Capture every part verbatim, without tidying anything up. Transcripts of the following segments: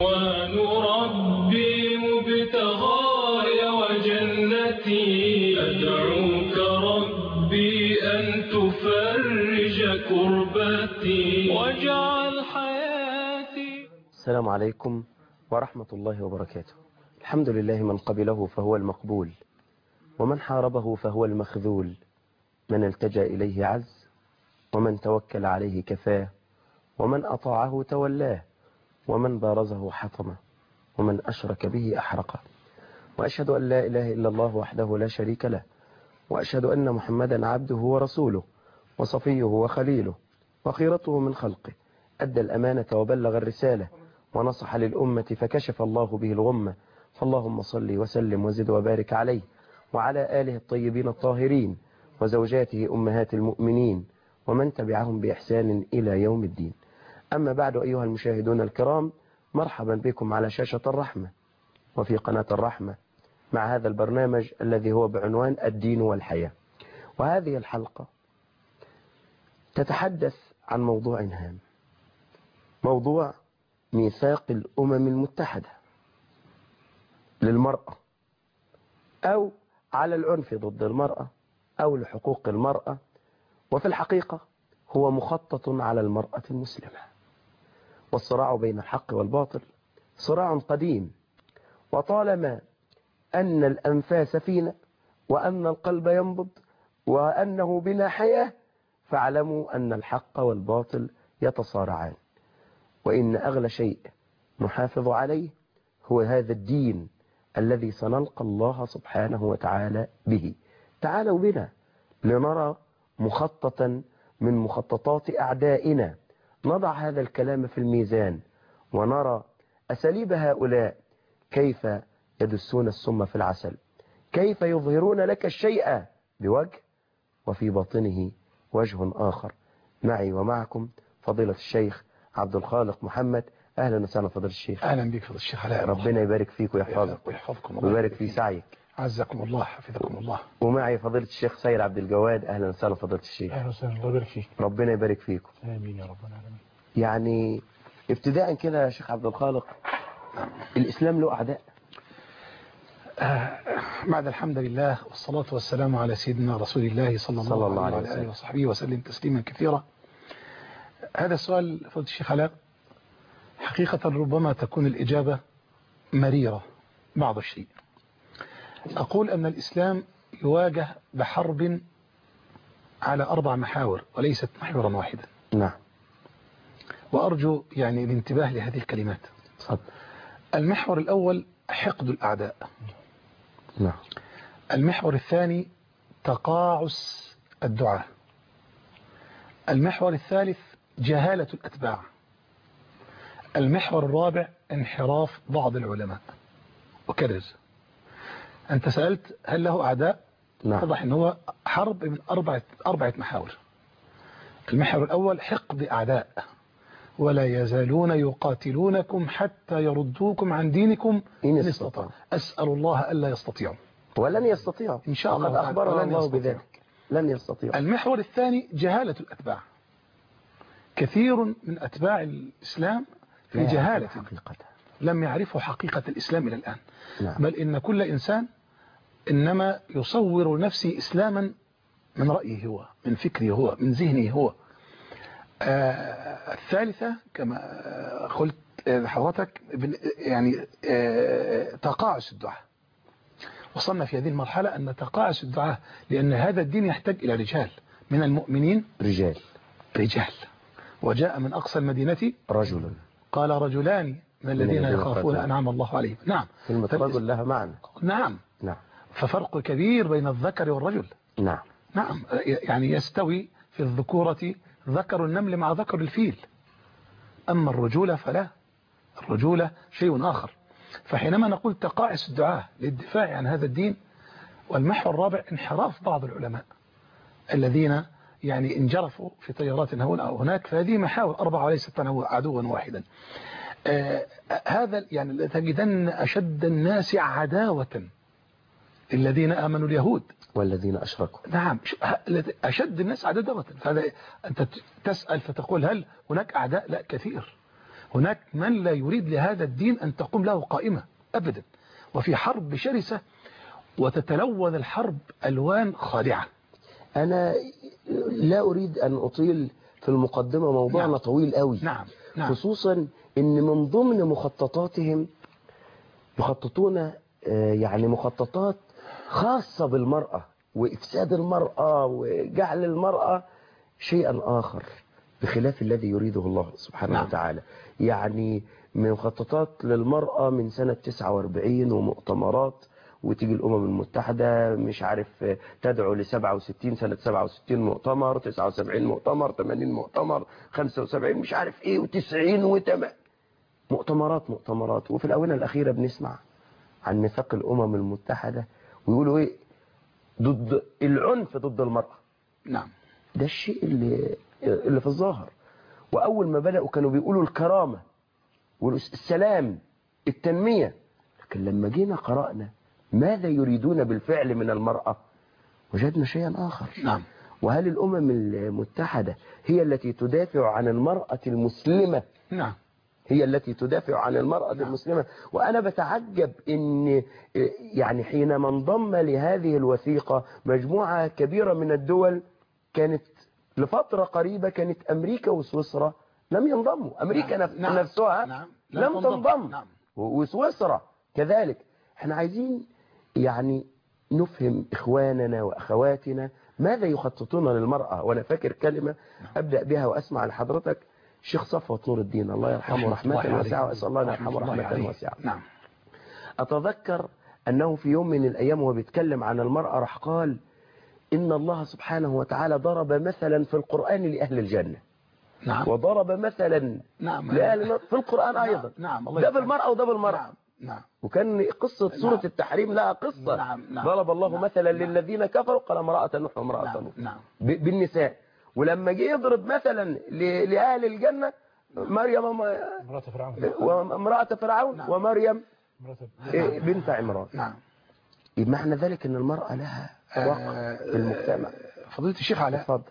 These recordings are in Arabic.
ونربي مبتغاي وجنتي أدعوك ربي أن تفرج كربتي واجعل حياتي. السلام عليكم ورحمة الله وبركاته. الحمد لله من قبله فهو المقبول، ومن حاربه فهو المخذول، من التجأ إليه عز، ومن توكل عليه كفاه، ومن أطاعه تولاه، ومن بارزه حطمه، ومن أشرك به أحرقه. وأشهد أن لا إله إلا الله وحده لا شريك له، وأشهد أن محمدا عبده ورسوله وصفيه وخليله وخيرته من خلقه، أدى الأمانة وبلغ الرسالة ونصح للأمة فكشف الله به الغمة. فاللهم صل وسلم وزد وبارك عليه وعلى آله الطيبين الطاهرين وزوجاته أمهات المؤمنين ومن تبعهم بإحسان إلى يوم الدين. أما بعد، أيها المشاهدون الكرام، مرحبا بكم على شاشة الرحمة وفي قناة الرحمة مع هذا البرنامج الذي هو بعنوان الدين والحياة. وهذه الحلقة تتحدث عن موضوع هام، موضوع ميثاق الأمم المتحدة للمرأة، أو على العنف ضد المرأة، أو لحقوق المرأة. وفي الحقيقة هو مخطط على المرأة المسلمة. والصراع بين الحق والباطل صراع قديم، وطالما أن الأنفاس فينا وأن القلب ينبض وأنه بنا حياة، فاعلموا أن الحق والباطل يتصارعان. وإن أغلى شيء نحافظ عليه هو هذا الدين الذي سنلقى الله سبحانه وتعالى به. تعالوا بنا لنرى مخططا من مخططات أعدائنا، نضع هذا الكلام في الميزان ونرى أساليب هؤلاء، كيف يدسون السم في العسل، كيف يظهرون لك الشيء بوجه وفي باطنه وجه آخر. معي ومعكم فضيلة الشيخ عبد الخالق محمد. أهلا وسهلا فضيلة الشيخ. أهلا بك فضيلة الشيخ علاء. ربنا يبارك فيك ويحفظك ويحفظكم الله ويبارك في سعيك. عزكم الله حفظكم الله. ومعي فضيلة الشيخ سيد عبد الجواد. أهلا وسهلا فضيلة الشيخ. أهلا وسهلا، الله يبارك فيك. ربنا يبارك فيكم. آمين يا رب العالمين. يعني ابتداء كده يا شيخ عبد الخالق، الإسلام له أعداء؟ آه بعد الحمد لله والصلاة والسلام على سيدنا رسول الله صلى الله, صلى الله عليه وعلى آله وصحبه وسلم تسليما كثيرا. هذا السؤال فضيلة الشيخ علاء حقيقة ربما تكون الإجابة مريرة بعض الشيء. أقول أن الإسلام يواجه بحرب على أربع محاور وليست محورا واحدا. نعم. وأرجو يعني الانتباه لهذه الكلمات. صد. المحور الأول حقد الأعداء. نعم. المحور الثاني تقاعس الدعاة. المحور الثالث جهالة الأتباع. المحور الرابع انحراف بعض العلماء. وكرر، أنت سألت هل له أعداء؟ نعم. واضح أنه هو حرب من أربعة, أربعة محاور. المحور الأول حقد أعداء، ولا يزالون يقاتلونكم حتى يردوكم عن دينكم إن استطاعوا. أسأل الله ألا يستطيعوا ولن يستطيعوا إن شاء الله. قد أخبرنا الله بذلك، لن يستطيعوا. المحور الثاني جهالة الأتباع. كثير من أتباع الإسلام في جهالة حقيقة، لم يعرفوا حقيقة الإسلام إلى الآن. نعم. بل إن كل إنسان إنما يصور نفسه إسلاما من رأيه هو، من فكره هو، من ذهنه هو. آه الثالثة كما قلت لحضرتك يعني آه تقاعس الدعاء. وصلنا في هذه المرحلة أن تقاعس الدعاء، لأن هذا الدين يحتاج إلى رجال من المؤمنين. رجال رجال. وجاء من أقصى المدينة رجل، قال رجلان من الذين يخافون أنعم الله عليهم. نعم. كلمة رجل لها معنى. نعم. نعم. ففرق كبير بين الذكر والرجل. نعم. نعم. يعني يستوي في الذكورة ذكر النمل مع ذكر الفيل، أما الرجولة فلا، الرجولة شيء آخر. فحينما نقول تقاعس الدعاء للدفاع عن هذا الدين. والمحور الرابع انحراف بعض العلماء الذين يعني انجرفوا في تيارات هنا أو هناك. فهذه محاور أربعة وليست عدوا واحدا. آه هذا يعني تجدن أشد الناس عداوة الذين آمنوا اليهود والذين أشركوا. نعم. أشد الناس عداوة. فهذا أنت تسأل فتقول هل هناك أعداء؟ لا، كثير. هناك من لا يريد لهذا الدين أن تقوم له قائمة أبدا، وفي حرب شرسة، وتتلون الحرب ألوان خادعة. أنا لا أريد أن أطيل في المقدمة، موضوعنا نعم. طويل قوي. نعم. نعم. خصوصا أن من ضمن مخططاتهم يخططون آه، يعني مخططات خاصة بالمرأة وإفساد المرأة وجعل المرأة شيئا آخر بخلاف الذي يريده الله سبحانه نعم. وتعالى. يعني من مخططات للمرأة من سنة تسعة وأربعين ومؤتمرات، وتيجي الأمم المتحدة مش عارف تدعو ل سبعة وستين سنة سبعة وستين مؤتمر، تسعة وسبعين مؤتمر، ثمانين مؤتمر، خمسة وسبعين مش عارف ايه، وتسعين وتمام مؤتمرات مؤتمرات. وفي الآونة الأخيرة بنسمع عن ميثاق الأمم المتحدة ويقولوا ايه ضد العنف ضد المرأة. نعم. ده الشيء اللي اللي في الظاهر. وأول ما بدأوا كانوا بيقولوا الكرامة والسلام التنمية، لكن لما جينا قرأنا ماذا يريدون بالفعل من المرأة وجدنا شيئا آخر. نعم. وهل الأمم المتحدة هي التي تدافع عن المرأة المسلمة؟ نعم. هي التي تدافع عن المرأة نعم. المسلمة. وأنا بتعجب إن يعني حينما انضم لهذه الوثيقة مجموعة كبيرة من الدول، كانت لفترة قريبة كانت أمريكا وسويسرا لم ينضموا. أمريكا نعم. نف... نعم. نفسها نعم. لم, لم تنضم. نعم. وسويسرا كذلك. احنا عايزين يعني نفهم إخواننا وأخواتنا ماذا يخططون للمرأة. وأنا فاكر كلمة أبدأ بها وأسمع لحضرتك الشيخ صفوت نور الدين الله يرحمه رحمة واسعة، وأسأل الله أن يرحمه رحمة واسعة. نعم. أتذكر أنه في يوم من الأيام وهو بيتكلم عن المرأة راح قال إن الله سبحانه وتعالى ضرب مثلا في القرآن لأهل الجنة. نعم. وضرب مثلا نعم. لأهل النار في القرآن أيضا. نعم. ده بالمرأة وده بالمرأة. نعم. نعم. وكان قصة سورة نعم. التحريم لها قصة. نعم. نعم. ضرب الله نعم. مثلا نعم. للذين كفروا قال امرأة نوح وامرأة نعم. لوط نعم. بالنساء. ولما جه يضرب مثلا ل- لأهل الجنة مريم امرأة فرعون وامرأة فرعون نعم. ومريم نعم. بنت عمران. نعم. معنى ذلك ان المرأة لها وقع في المجتمع. فضيلة الشيخ علاء، اتفضل.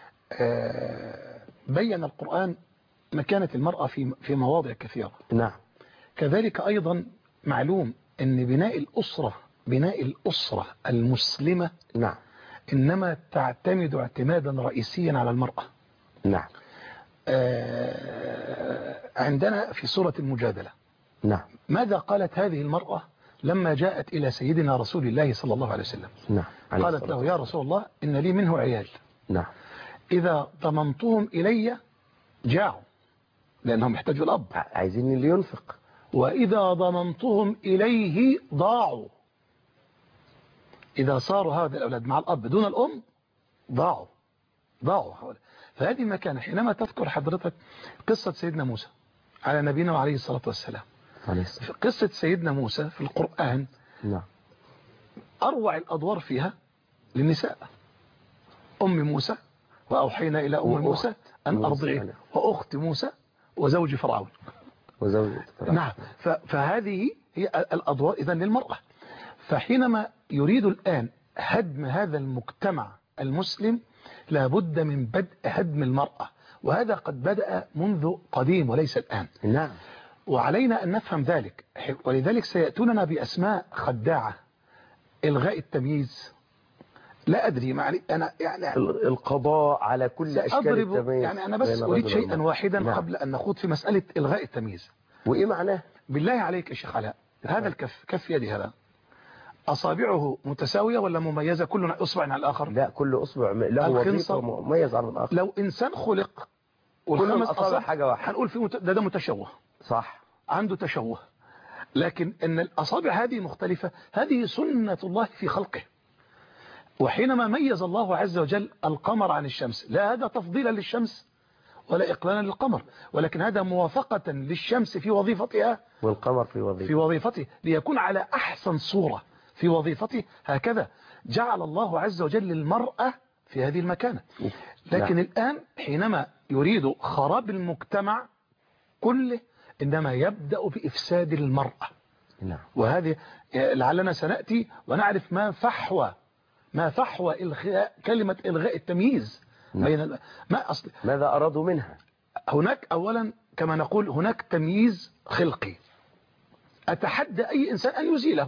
آه، بين القرآن مكانة المرأة في في مواضع كثيرة. نعم. كذلك أيضا معلوم أن بناء الأسرة بناء الأسرة المسلمة نعم. إنما تعتمد اعتمادا رئيسيا على المرأة. نعم. آه، عندنا في سورة المجادلة نعم. ماذا قالت هذه المرأة لما جاءت إلى سيدنا رسول الله صلى الله عليه وسلم؟ نعم. قالت له يا رسول الله إن لي منه عيال، نعم. إذا ضمنتهم إلي جاعوا لأنهم يحتاجوا الأب، عايزين اللي ينفق، وإذا ضمنتهم إليه ضاعوا. إذا صاروا هذا الأولاد مع الأب دون الأم ضاعوا ضاعوا. فهذه مكانة. حينما تذكر حضرتك قصة سيدنا موسى على نبينا وعليه الصلاة والسلام، في قصة سيدنا موسى في القرآن نعم، أروع الأدوار فيها للنساء. أم موسى وأوحينا إلى أم موسى أن أرضعيه، وأخت موسى وزوج فرعون وزوج فرعون. نعم. فهذه هي الأدوار إذن للمرأة. فحينما يريد الآن هدم هذا المجتمع المسلم لابد من بدء هدم المرأة، وهذا قد بدأ منذ قديم وليس الآن. نعم. وعلينا أن نفهم ذلك، ولذلك سيأتوننا بأسماء خداعة. إلغاء التمييز، لا أدري معني أنا يعني القضاء على كل أشكال التمييز. يعني أنا بس أريد شيئا واحدا. نعم. قبل أن نخوض في مسألة إلغاء التمييز. وإيه معناه؟ بالله عليك يا شيخ علاء، هذا الكف كف يدي هذا أصابعه متساوية ولا مميزة كل أصبع على الآخر؟ لا، كل أصبع له وظيفة مميز عن الآخر. لو إنسان خلق والخمس أصابع حاجة واحدة هنقول فيه مت... ده, ده متشوه. صح، عنده تشوه. لكن إن الأصابع هذه مختلفة، هذه سنة الله في خلقه. وحينما ميز الله عز وجل القمر عن الشمس، لا هذا تفضيلا للشمس ولا إقلالا للقمر، ولكن هذا موافقة للشمس في وظيفتها والقمر في وظيفته في وظيفته ليكون على أحسن صورة في وظيفته. هكذا جعل الله عز وجل المرأة في هذه المكانة. لكن نعم. الآن حينما يريد خراب المجتمع كله إنما يبدأ بإفساد المرأة. نعم. وهذه لعلنا سنأتي ونعرف ما فحوى ما فحوى إلغاء كلمة إلغاء التمييز. نعم. بين ما أصل ماذا أرادوا منها؟ هناك أولا كما نقول هناك تمييز خلقي أتحدى أي إنسان أن يزيله.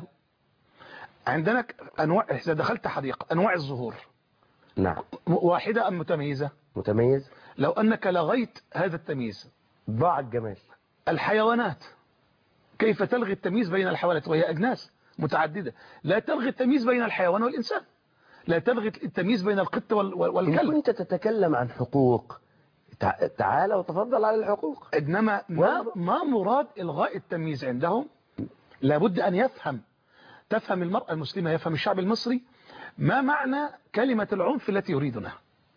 عندنا أنواع، إذا دخلت حديقة أنواع الزهور نعم. واحدة أم متميزة؟ متميز. لو أنك لغيت هذا التمييز ضاع الجمال. الحيوانات، كيف تلغي التمييز بين الحيوانات وهي أجناس متعددة؟ لا تلغي التمييز بين الحيوان والإنسان، لا تلغي التمييز بين القط والكلب. إن كنت تتكلم عن حقوق تعال وتفضل على الحقوق. إنما ما, ما مراد إلغاء التمييز عندهم؟ لابد أن يفهم تفهم المرأة المسلمة، يفهم الشعب المصري ما معنى كلمة العنف التي يريدونها.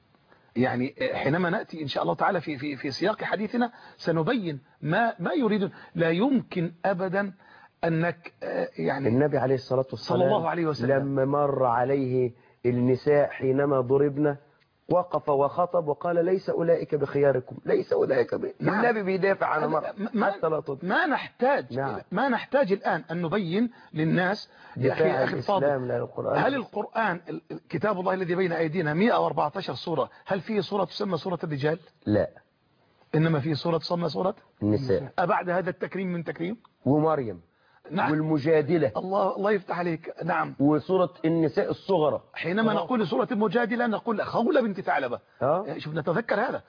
يعني حينما نأتي إن شاء الله تعالى في في في سياق حديثنا سنبين ما ما يريدون. لا يمكن أبدا أنك يعني النبي عليه الصلاة والسلام صلى الله عليه وسلم لما مر عليه النساء حينما ضربنا وقف وخطب وقال ليس أولئك بخياركم، ليس أولئك ب... نعم. النبي بيدافع عن المرأة حتى لا تضرب. ما نحتاج نعم. ما نحتاج الآن أن نبين للناس يا أخي أخي الفاضل، هل القرآن كتاب الله الذي بين أيدينا مئة وأربعة عشر سورة، هل فيه سورة تسمى سورة الرجال؟ لا، إنما فيه سورة تسمى سورة النساء. أبعد هذا التكريم من تكريم؟ ومريم نعم. والمجادلة. الله الله يفتح عليك. نعم. وسورة النساء الصغرى. حينما أوه. نقول سورة المجادلة نقول خولة بنت ثعلبة. شوف نتذكر هذا.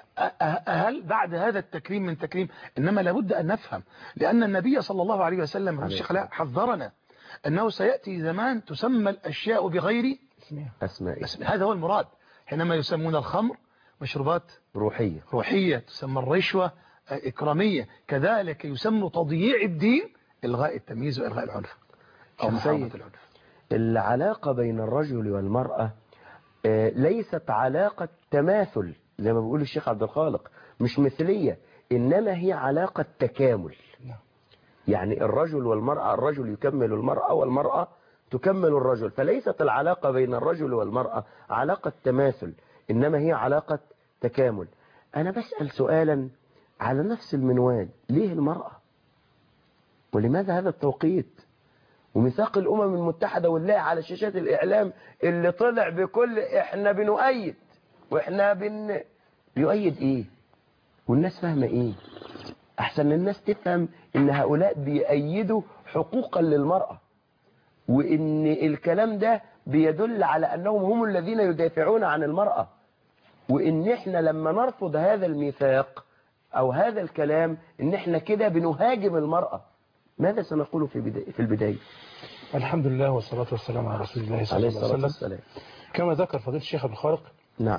هل بعد هذا التكريم من تكريم؟ إنما لابد أن نفهم، لأن النبي صلى الله عليه وسلم الشيخ علاء حذرنا أنه سيأتي زمان تسمى الأشياء بغير أسماء. هذا هو المراد. حينما يسمون الخمر مشروبات روحية روحية، تسمى الرشوة إكرامية، كذلك يسمى تضييع الدين إلغاء التمييز وإلغاء العنف أو محاربة العنف. العلاقة بين الرجل والمرأة ليست علاقة تماثل زي ما بيقول الشيخ عبد الخالق، مش مثلية، إنما هي علاقة تكامل. يعني الرجل والمرأة، الرجل يكمل المرأة والمرأة تكمل الرجل، فليست العلاقة بين الرجل والمرأة علاقة تماثل، إنما هي علاقة تكامل. أنا بسأل سؤالا على نفس المنوال، ليه المرأة؟ ولماذا هذا التوقيت؟ وميثاق الأمم المتحدة والله على شاشات الإعلام اللي طلع بكل إحنا بنؤيد وإحنا بن بيؤيد إيه؟ والناس فاهمة إيه؟ أحسن الناس تفهم إن هؤلاء بيأيدوا حقوقا للمرأة، وإن الكلام ده بيدل على أنهم هم الذين يدافعون عن المرأة، وإن إحنا لما نرفض هذا الميثاق أو هذا الكلام إن إحنا كده بنهاجم المرأة. ماذا سنقول في بداية في البداية؟ الحمد لله والصلاة والسلام على رسول الله صلى الله عليه وسلم. كما ذكر فضيلة الشيخ عبد الخالق، نعم،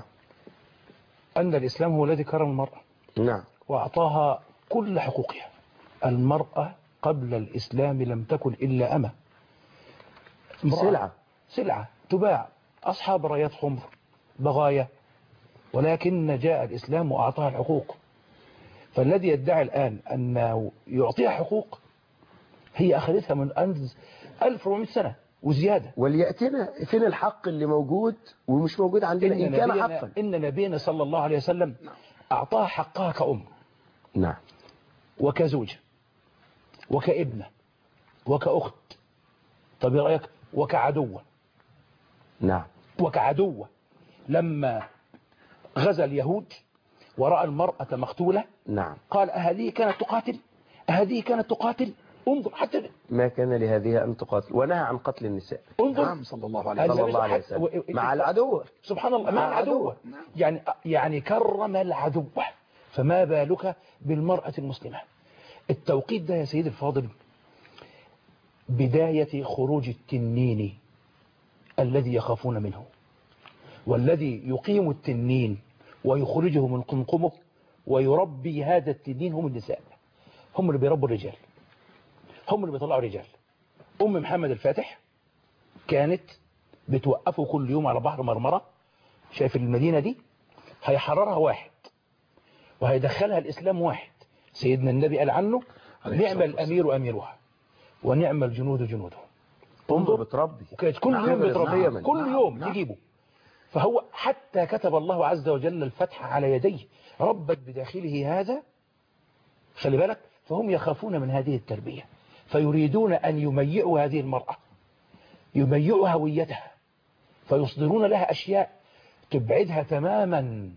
أن الإسلام هو الذي كرم المرأة، نعم، وأعطاها كل حقوقها. المرأة قبل الإسلام لم تكن إلا أمة، سلعة سلعة تباع، أصحاب رايات خمر، بغاية، ولكن جاء الإسلام وأعطاها الحقوق. فالذي يدعي الآن أنه يعطيها حقوق هي أخذتها من ألف وأربعمائة سنة وزيادة. وليأتنا فين الحق اللي موجود ومش موجود عندنا إن, إن كان حقا؟ إن نبينا صلى الله عليه وسلم أعطاها حقها كأم، نعم، وكزوجة، وكابنة، وكأخت، طب إيه رأيك، وكعدوة، نعم، وكعدوة. لما غزا اليهود ورأى المرأة مقتولة، نعم، قال أهذه كانت تقاتل، أهذه كانت تقاتل، انظر حتى ما كان لهذه أن تقاتل، ونهى عن قتل النساء. انظر نعم صلى الله عليه وسلم, الله عليه وسلم. مع العدو، سبحان الله، مع العدو، يعني يعني كرم العدو، فما بالك بالمرأة المسلمة. التوقيت ده يا سيدي الفاضل بداية خروج التنين الذي يخافون منه، والذي يقيم التنين ويخرجه من قمقمه ويربي هذا التنين هم النساء، هم اللي بيربوا الرجال، هم اللي بيطلعوا رجال. أم محمد الفاتح كانت بتوقفه كل يوم على بحر مرمرة، شايف المدينة دي، هيحررها واحد وهيدخلها الإسلام واحد، سيدنا النبي قال عنه نعم الأمير أميرها ونعم الجنود جنوده. انظر بتربي، وكانت كل يوم بتربي، كل يوم يجيبه. فهو حتى كتب الله عز وجل الفتح على يديه، ربت بداخله هذا، خلي بالك، فهم يخافون من هذه التربية، فيريدون أن يميعوا هذه المرأة، يميعوا هويتها، فيصدرون لها أشياء تبعدها تماما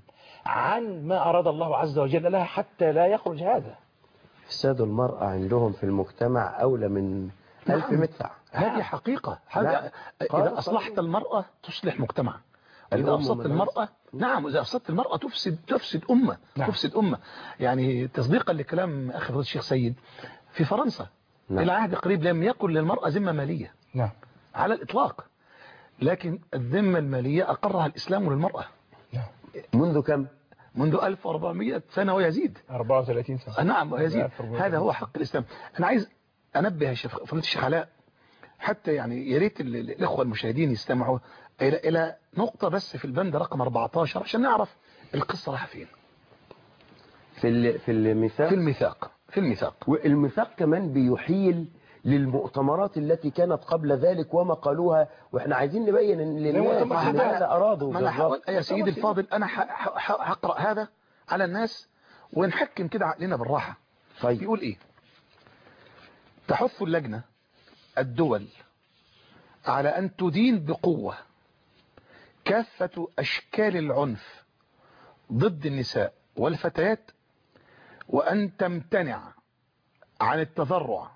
عن ما أراد الله عز وجل لها حتى لا يخرج هذا. إفساد المرأة عندهم في المجتمع أولى من ألف نعم. مدفع. هذه حقيقة. نعم. هذا إذا أصلحت المرأة تصلح مجتمع. إذا الأم أفسدت مدرسة. المرأة نعم إذا أفسدت المرأة تفسد تفسد أمة. نعم. تفسد أمة. يعني تصديقا لكلام أخي فضيلة الشيخ سيد، في فرنسا نعم. إلى عهد قريب لم يكن للمرأة ذمة مالية نعم. على الإطلاق، لكن الذمة المالية أقرها الإسلام للمرأة نعم. منذ كم؟ منذ ألف وأربعمائة سنة ويزيد. أربعة وثلاثين سنة. نعم ويزيد. ألف وأربعمائة. هذا هو حق الإسلام. أنا عايز أنبه يا شيخ فضيلة الشيخ علاء، حتى يعني يا ريت ال- ال- الإخوة المشاهدين يستمعوا إلى إلى نقطة بس في البند رقم أربعة عشر عشان نعرف القصة رايحة فين. في ال- في الميثاق. في الميثاق في الميثاق والميثاق كمان بيحيل للمؤتمرات التي كانت قبل ذلك وما قالوها، واحنا عايزين نبين ان للناس مؤتمر ان سيداء. هذا ارادوا. ما أنا بالظبط. حاول يا سيدي الفاضل أنا ح- ح- ح- هقرأ هذا على الناس ونحكم كده عقلنا بالراحة. طيب. بيقول إيه؟ تحث اللجنة الدول على أن تدين بقوة كافة أشكال العنف ضد النساء والفتيات، وأن تمتنع عن التذرع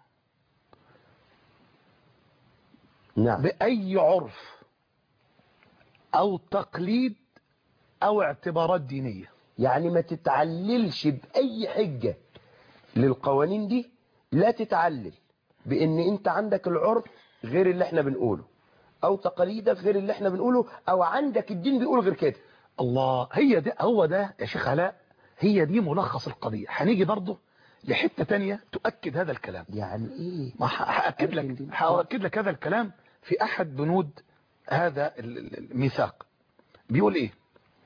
نعم. بأي عرف أو تقليد أو اعتبارات دينية. يعني ما تتعللش بأي حجة للقوانين دي، لا تتعلل بأن أنت عندك العرف غير اللي احنا بنقوله، أو تقاليدك غير اللي احنا بنقوله، أو عندك الدين بيقول غير كده. الله، هي ده هو ده يا شيخ علاء، هي دي ملخص القضية. هنيجي برضه لحتة تانية تؤكد هذا الكلام. يعني إيه؟ ما هأكد لك هأكد لك هذا الكلام في أحد بنود هذا الميثاق. بيقول إيه؟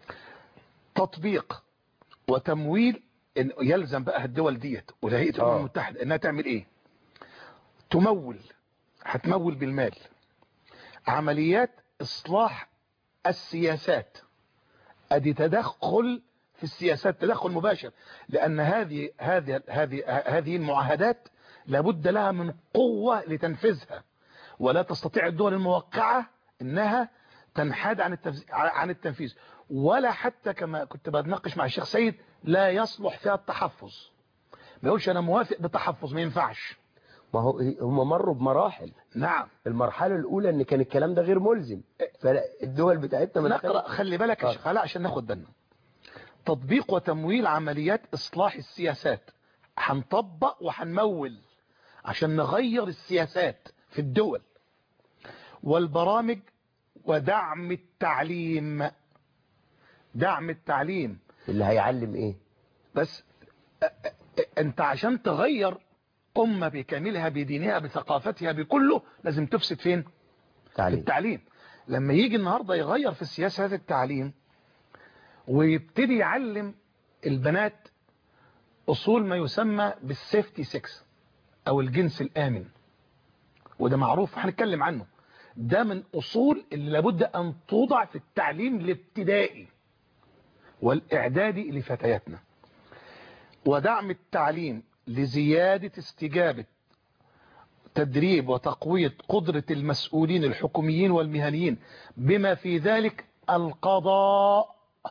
تطبيق وتمويل، إن يلزم بقى الدول ديت وهيئة الأمم آه. المتحدة إنها تعمل إيه؟ تمول، هتمول بالمال عمليات إصلاح السياسات. أدي تدخل في السياسات، تدخل مباشر، لأن هذه هذه هذه هذه المعاهدات لابد لها من قوة لتنفيذها، ولا تستطيع الدول الموقعة إنها تنحاد عن عن التنفيذ، ولا حتى كما كنت بتناقش مع الشيخ سيد لا يصلح فيها التحفظ. ما يقولش أنا موافق بالتحفظ، ما ينفعش. ما هو هم مروا بمراحل. نعم. المرحلة الأولى إن كان الكلام ده غير ملزم، فالدول بتاعتنا ما نقرأ، دخلت. خلي بالك يا آه. شيخ علاء عشان ناخد بالنا. تطبيق وتمويل عمليات إصلاح السياسات، هنطبق وهنمول عشان نغير السياسات في الدول، والبرامج ودعم التعليم. دعم التعليم اللي هيعلم إيه؟ بس أ- أ- انت عشان تغير أمة بكاملها بدينها بثقافتها بكله لازم تفسد فين؟ في تعليم. التعليم. لما يجي النهاردة يغير في السياسة هذا التعليم ويبتدي يعلم البنات أصول ما يسمى بالسيفتي سكس أو الجنس الآمن، وده معروف هنتكلم عنه، ده من أصول اللي لابد أن توضع في التعليم الابتدائي والإعدادي لفتياتنا. ودعم التعليم لزيادة استجابة تدريب وتقوية قدرة المسؤولين الحكوميين والمهنيين بما في ذلك القضاء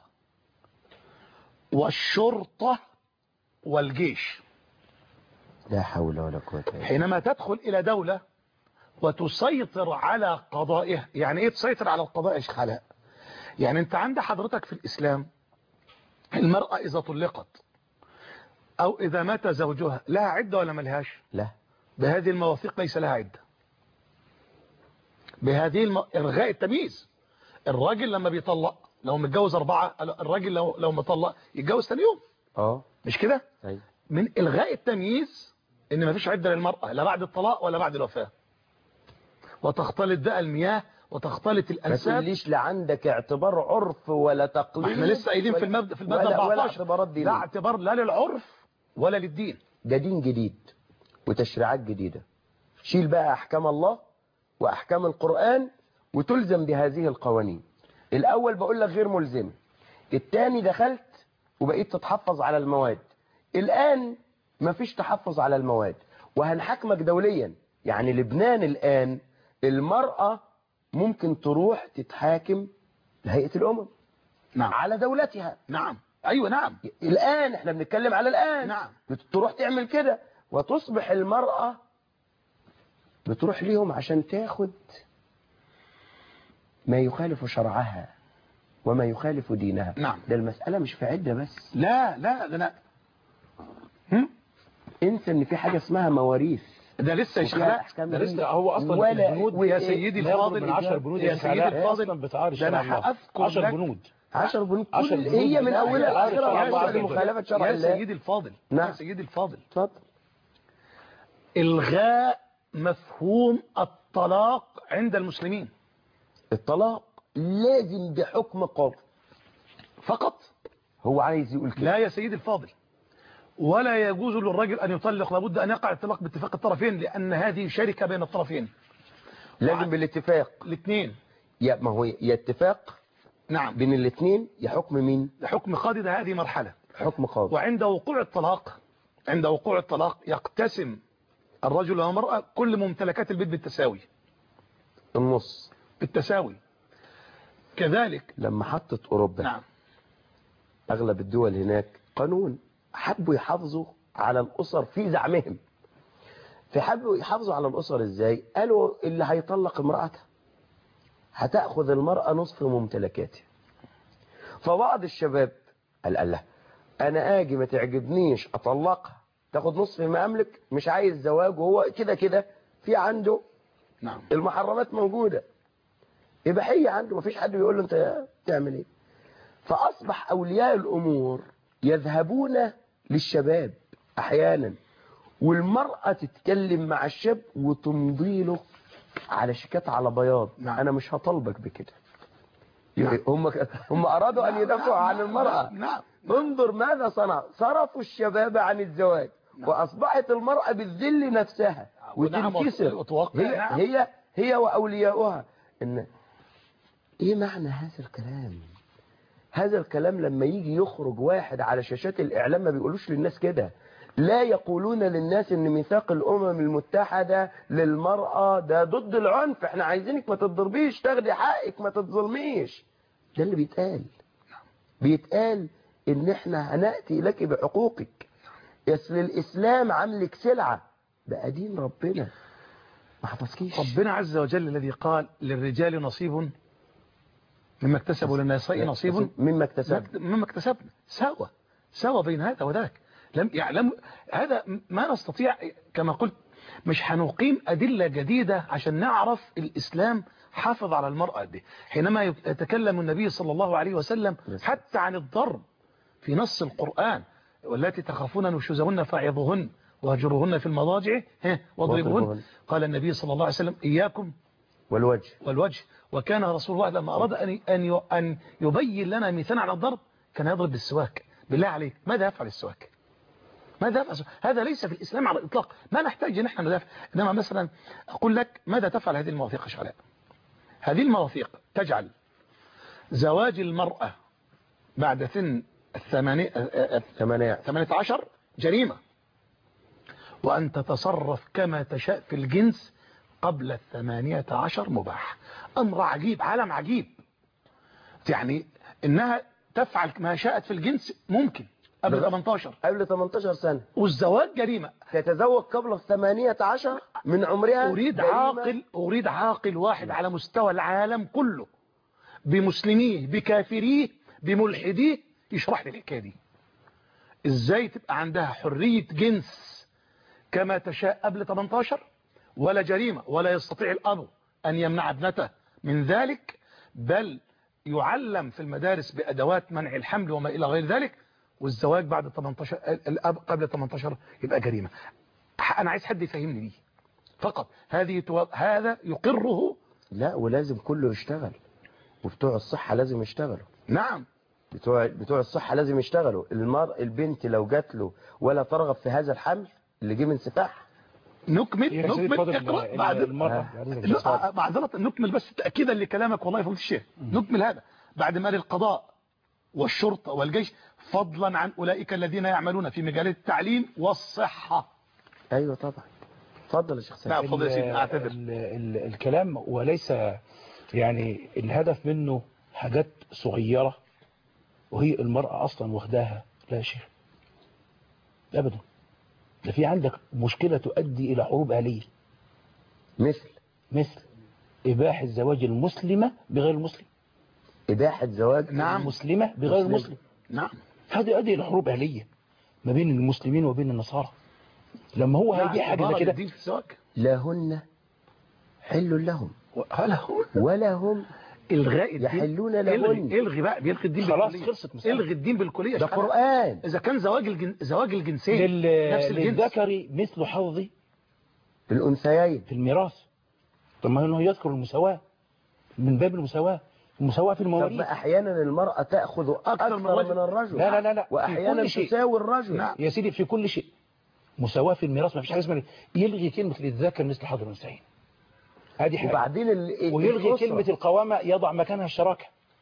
والشرطة والجيش. لا حول ولا قوة إلا بالله. حينما تدخل إلى دولة وتسيطر على قضائها، يعني إيه تسيطر على القضاء يا شيخ علاء؟ يعني أنت عند حضرتك في الإسلام المرأة إذا طلقت أو إذا مات زوجها لها عدة ولا ملهاش؟ لا. بهذه المواثيق ليس لها عدة. بهذه الم... إلغاء التمييز. الراجل لما بيطلق لو متجوز أربعة، الراجل لو لو مطلق يتجوز ثاني يوم. اه مش كده؟ طيب. من إلغاء التمييز إن ما فيش عدة للمرأة لا بعد الطلاق ولا بعد الوفاة، وتختلط بقى المياه وتختلط ما الأنساب. تقوليش لا عندك اعتبار عرف ولا تقليد. احنا لسه قايلين في المبدأ في المادة ولا, ولا أربعة عشر اعتبارات لا دينية. اعتبار لا للعرف ولا للدين. ده دين جديد وتشريعات جديدة. شيل بقى أحكام الله وأحكام القرآن وتلزم بهذه القوانين. الأول بقول لك غير ملزمة، الثاني دخلت وبقيت تتحفظ على المواد، الآن مفيش تحفظ على المواد وهنحكمك دوليا. يعني لبنان الآن المرأة ممكن تروح تتحاكم لهيئة الأمم نعم. على دولتها. نعم. أيوة نعم. الآن احنا بنتكلم على الآن. نعم. بتروح تعمل كده وتصبح المرأة بتروح ليهم عشان تاخد ما يخالف شرعها وما يخالف دينها. نعم. ده المسألة مش في عدة بس. لا لا ده لا. هم؟ انسى ان في حاجة اسمها مواريث. ده لسه يا شيخ، ده لسه هو اصلا ولا البنود يا سيدي الفاضل من عشر بنود يا سيدي الفاضل بتعارض ده شرع انا الله. هأذكر عشر لك بنود عشر بنود عشر كل بنود هي من لا، اولها لا، لاخرها لا، بعض لا، مخالفة شرع يا الله. سيدي الفاضل نعم. يا سيدي الفاضل اتفضل. إلغاء مفهوم الطلاق عند المسلمين الطلاق لازم بحكم قاضي فقط. هو عايز يقول كده. لا يا سيدي الفاضل، ولا يجوز للرجل أن يطلق، لابد أن يقع الطلاق باتفاق الطرفين، لأن هذه شركة بين الطرفين. لازم بالاتفاق الاثنين. يا ما هو يا اتفاق نعم. بين الاثنين يا حكم مين؟ حكم قاضي، ده هذه مرحلة. حكم قاضي. وعند وقوع الطلاق عند وقوع الطلاق يقتسم الرجل والمرأة كل ممتلكات البيت بالتساوي. النص بالتساوي. كذلك لما حطت أوروبا نعم أغلب الدول هناك قانون حبوا يحافظوا على الأسر في زعمهم. فحبوا يحافظوا على الأسر إزاي؟ قالوا اللي هيطلق امرأته هتأخذ المرأة نصف ممتلكاته. فبعض الشباب قال الله أنا آجي ما تعجبنيش أطلقها تاخد نصف ما أملك، مش عايز زواج، وهو كده كده في عنده نعم المحرمات موجودة، إباحية عنده، مفيش حد بيقول له أنت تعمل إيه. فأصبح أولياء الأمور يذهبون للشباب أحيانا، والمرأة تتكلم مع الشاب وتمضي له على شيكات على بياض. نعم. أنا مش هطلبك بكده. نعم. هم هم أرادوا أن يدافعوا عن نعم. المرأة. نعم. انظر ماذا صنع، صرفوا الشباب عن الزواج. نعم. وأصبحت المرأة بالذل نفسها ونعم وتنكسر وتوقع. هي, نعم. هي هي وأولياؤها. إن إيه معنى هذا الكلام؟ هذا الكلام لما يجي يخرج واحد على شاشات الإعلام ما بيقولوش للناس كده. لا يقولون للناس ان ميثاق الأمم المتحدة للمرأة ده ضد العنف، احنا عايزينك ما تضربيش، تاخدي حقك، ما تتظلميش. ده اللي بيتقال. بيتقال ان احنا هنأتي لك بحقوقك. اصل الإسلام عاملك سلعة بقى دين ربنا ما حفظكيش. ربنا عز وجل الذي قال للرجال نصيب مما اكتسبوا للنساء نصيب مما اكتسبوا مما اكتسبنا، سوا سوا بين هذا وذاك. لم يعلم هذا ما نستطيع كما قلت، مش هنقيم أدلة جديدة عشان نعرف الإسلام حافظ على المرأة دي. حينما يتكلم النبي صلى الله عليه وسلم حتى عن الضرب في نص القرآن، والتي تخافون نشوزهن فاعظوهن وهجروهن في المضاجع واضربوهن. قال النبي صلى الله عليه وسلم إياكم والوجه والوجه. وكان رسول الله لما أراد أن أن أن يبين لنا مثلا على الضرب كان يضرب بالسواك. بالله عليك ماذا يفعل السواك؟ ماذا يفعل؟ هذا ليس في الإسلام على الإطلاق. ما نحتاج ان احنا ندافع. انما مثلا أقول لك ماذا تفعل هذه المواثيق يا شعلاء؟ هذه المواثيق تجعل زواج المرأة بعد سن الثمانية ثمانية عشر جريمة، وأن تتصرف كما تشاء في الجنس قبل الثمانية عشر مباح. أمر عجيب، عالم عجيب. يعني إنها تفعل ما شاءت في الجنس ممكن قبل ثمانية عشر قبل ثمانية عشر سنة، والزواج جريمة. تتزوج قبل الثمانية عشر من عمرها. أريد عاقل أريد عاقل واحد على مستوى العالم كله، بمسلميه بكافريه بملحديه، يشرح لي الحكاية دي. إزاي تبقى عندها حرية جنس كما تشاء قبل ثمانية عشر ولا جريمة، ولا يستطيع الأب أن يمنع ابنته من ذلك، بل يعلم في المدارس بأدوات منع الحمل وما إلى غير ذلك، والزواج بعد ثمانية عشر الأب قبل ثمانية عشر يبقى جريمة. أنا عايز حد يفهمني دي فقط. هذه تو... هذا يقره. لا ولازم كله يشتغل، وبتوع الصحة لازم يشتغلوا. نعم بتوع بتوع الصحة لازم يشتغلوا. المر البنت لو جات له ولا ترغب في هذا الحمل اللي جه من سفاح. نكمل نكمل اقرأ بعد المرأة معذرة نكمل بس تأكيدا لكلامك والله يا فضيلة الشيخ. نكمل هذا بعد ما للقضاء والشرطة والجيش، فضلا عن أولئك الذين يعملون في مجال التعليم والصحة. أيوة طبعا. اتفضل يا شيخ سيد. نعم فضل يا سيدي اعتذر. وهي المرأة أصلا واخداها. لا يا شيخ أبدا، ده في عندك مشكلة تؤدي إلى حروب أهلية، مثل مثل إباحة زواج المسلمة بغير المسلم. إباحة زواج نعم. المسلمة بغير مسلم. المسلم، نعم. هذا يؤدي إلى حروب أهلية ما بين المسلمين وبين النصارى. لما هو نعم. هيجي حاجة زي إبارة كده، للدين في الزواج. لا هن حل لهم هلا هو ولا هم الغاء الدين يحلون لهن. الغي الغي بقى بيلغي الدين خلاص بالكلية. خلصت مسألة. الغي الدين بالكلية. ده شحالة. قرآن. إذا كان زواج الجن... زواج الجنسين لل... نفس الجنس للذكر مثل حظ الأنثيين في الميراث. طب ما انه يذكر المساواة من باب المساواة، المساواة في طب المواريث. ما أحيانا المرأة تأخذ أكثر من الرجل, من الرجل. لا لا لا لا في وأحيانا كل شيء. تساوي الرجل. نعم يا سيدي في كل شيء مساواة في الميراث، ما فيش حاجة اسمها يلغي كلمة للذكر مثل حظ الأنثيين، هذه حاجة. وبعدين ال... ويلغي الأسرة. كلمة القوامة يضع مكانها الشراكة.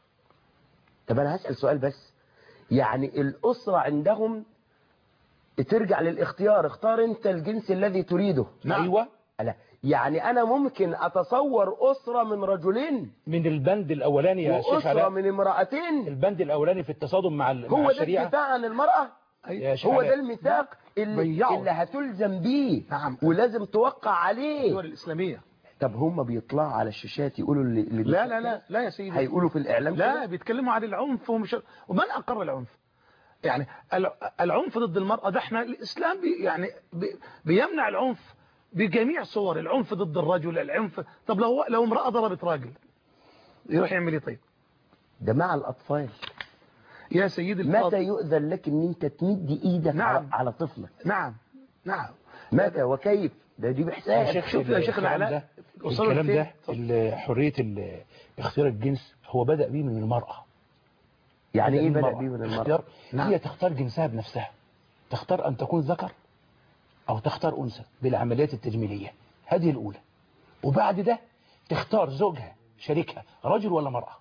طب أنا هسأل سؤال بس، يعني الأسرة عندهم ترجع للاختيار، اختار أنت الجنس الذي تريده. نعم. أيوة. لا يعني أنا ممكن أتصور أسرة من رجلين من البند الأولاني يا شيخ وأسرة علاء، من امرأتين. البند الأولاني في التصادم مع ال- مع هو ده الشريعة. الدفاع عن المرأة، يا شيخ هو علاء. ده الميثاق اللي, ضيعوا. اللي هتلزم بيه. نعم. ولازم توقع عليه. الدول الإسلامية. طب هم بيطلعوا على الشاشات يقولوا اللي, اللي لا لا لا لا يا سيدي، هيقولوا في الإعلام لا كده؟ بيتكلموا عن العنف ومش، ومن أقر العنف؟ يعني الع- العنف ضد المرأة ده احنا الإسلام بي يعني بي بيمنع العنف بجميع صور العنف ضد الرجل. العنف طب لو لو امرأة ضربت راجل يروح يعمل ايه طيب؟ ده مع الأطفال. يا سيدي متى الفاضل. يؤذن لك ان انت تمد ايدك نعم. على, على طفلك؟ نعم نعم. متى وكيف؟ ده دي يا بإحساس. شيخ شوف يا شيخ الكلام العلاء، ده وصلوا الكلام لفين؟ ده ال- حرية ال- اختيار الجنس هو بدأ بيه من المرأة. يعني ايه بدأ المرأة. بيه من المرأة؟ اختيار نعم. هي تختار جنسها بنفسها، تختار أن تكون ذكر أو تختار أنثى بالعمليات التجميلية، هذه الأولى. وبعد ده تختار زوجها شريكها رجل ولا مرأة.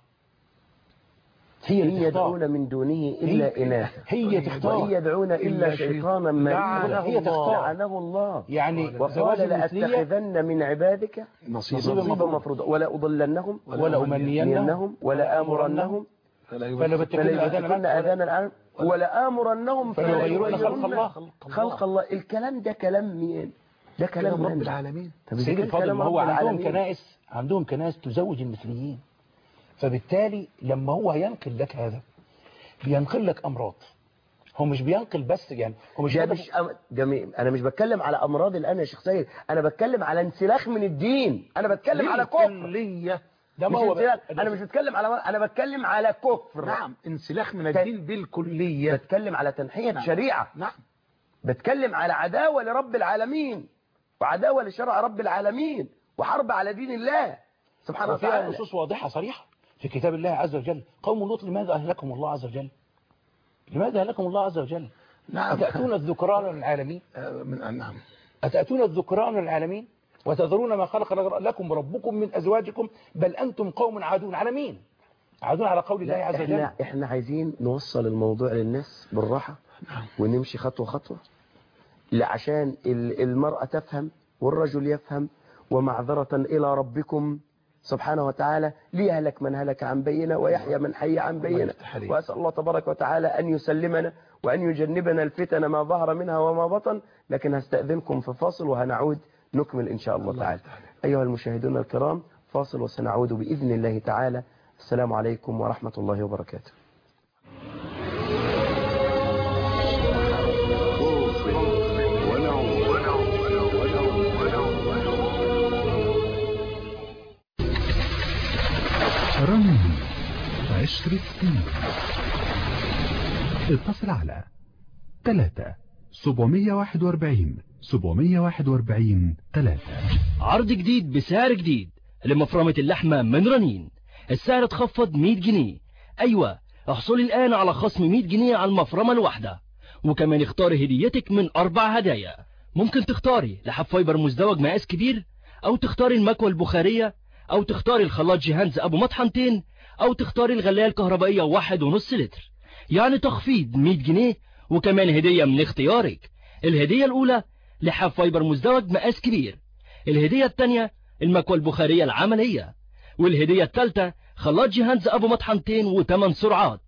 هي إن اللي تختار. يدعون من دونه إلا هي- إناثا هي تختار. وإن يدعون إلا إلا شيطانا شيطان. مريدا لعنه هي تختار. لعنه الله. يعني زواج وقال المثلية لأتخذن من عبادك نصيبا نصيبا مفروض. مفروضا ولا أضلنهم ولا أمنينهم أمنينهم ولا آمرنهم فلبتكن آذان فليبتكن العالم آذان العالم ولا آمرنهم فليغيرون خلق الله. خلق الله. الكلام ده كلام مين؟ ده كلام كلام رب من؟ العالمين. طب إذا سيد كان الفاضل كلام ما هو رب عندهم العالمين، كنائس عندهم كنائس تزوج المثليين، فبالتالي لما هو هينقل لك هذا بينقل لك أمراض. هو مش بينقل بس، يعني هو مش ده هدفه- مش أم... ده م... انا مش بتكلم على امراض الان يا شيخ سيد، انا بتكلم على انسلاخ من الدين، انا بتكلم على كفر. بالكلية. ده مش ما هو انسلاخ. بقى- انا مش بتكلم على انا بتكلم على كفر. نعم انسلاخ من الدين بالكلية. بتكلم على تنحية نعم. شريعة. نعم. بتكلم على عداوة لرب العالمين وعداوة لشرع رب العالمين وحرب على دين الله سبحانه وفيها وتعالى. نصوص واضحة صريحة في كتاب الله عز وجل. قوم لوط لماذا أهلكم الله عز وجل؟ لماذا أهلكم الله عز وجل؟ نعم. أتأتون الذكران العالمين آه، من نعم. أتأتون الذكران العالمين وتذرون ما خلق لكم ربكم من أزواجكم بل أنتم قوم عادون. على مين؟ عادون على قول الله لا، عز وجل. احنا احنا عايزين نوصل الموضوع للناس بالراحة ونمشي خطوة خطوة، لا عشان ال- المرأة تفهم والرجل يفهم. ومعذرة إلى ربكم سبحانه وتعالى، ليهلك من هلك عن بينة ويحيى من حي عن بينة. وأسأل الله تبارك وتعالى أن يسلمنا وأن يجنبنا الفتن ما ظهر منها وما بطن. لكن هستأذنكم في فاصل وهنعود نكمل إن شاء الله تعالى. أيها المشاهدون الكرام، فاصل وسنعود بإذن الله تعالى. السلام عليكم ورحمة الله وبركاته. رنين عشرة سنين. اتصل على ثلاثة سبعمية واحد واربعين سبعمية واحد واربعين ثلاثة. عرض جديد بسعر جديد لمفرمة اللحمة من رنين. السعر اتخفض مية جنيه. ايوه، احصلي الان على خصم مية جنيه على المفرمة الواحدة، وكمان اختاري هديتك من اربع هدايا. ممكن تختاري لحاف فايبر مزدوج مقاس كبير، او تختاري المكوى البخارية، او تختاري الخلاط جيهانز ابو مطحنتين، او تختاري الغلاية الكهربائية واحد ونص لتر. يعني تخفيض مية جنيه وكمان هدية من اختيارك. الهدية الاولى لحاف فايبر مزدوج مقاس كبير، الهدية الثانية المكوى البخارية العملية، والهدية الثالثة خلاط جيهانز ابو مطحنتين وثمان سرعات.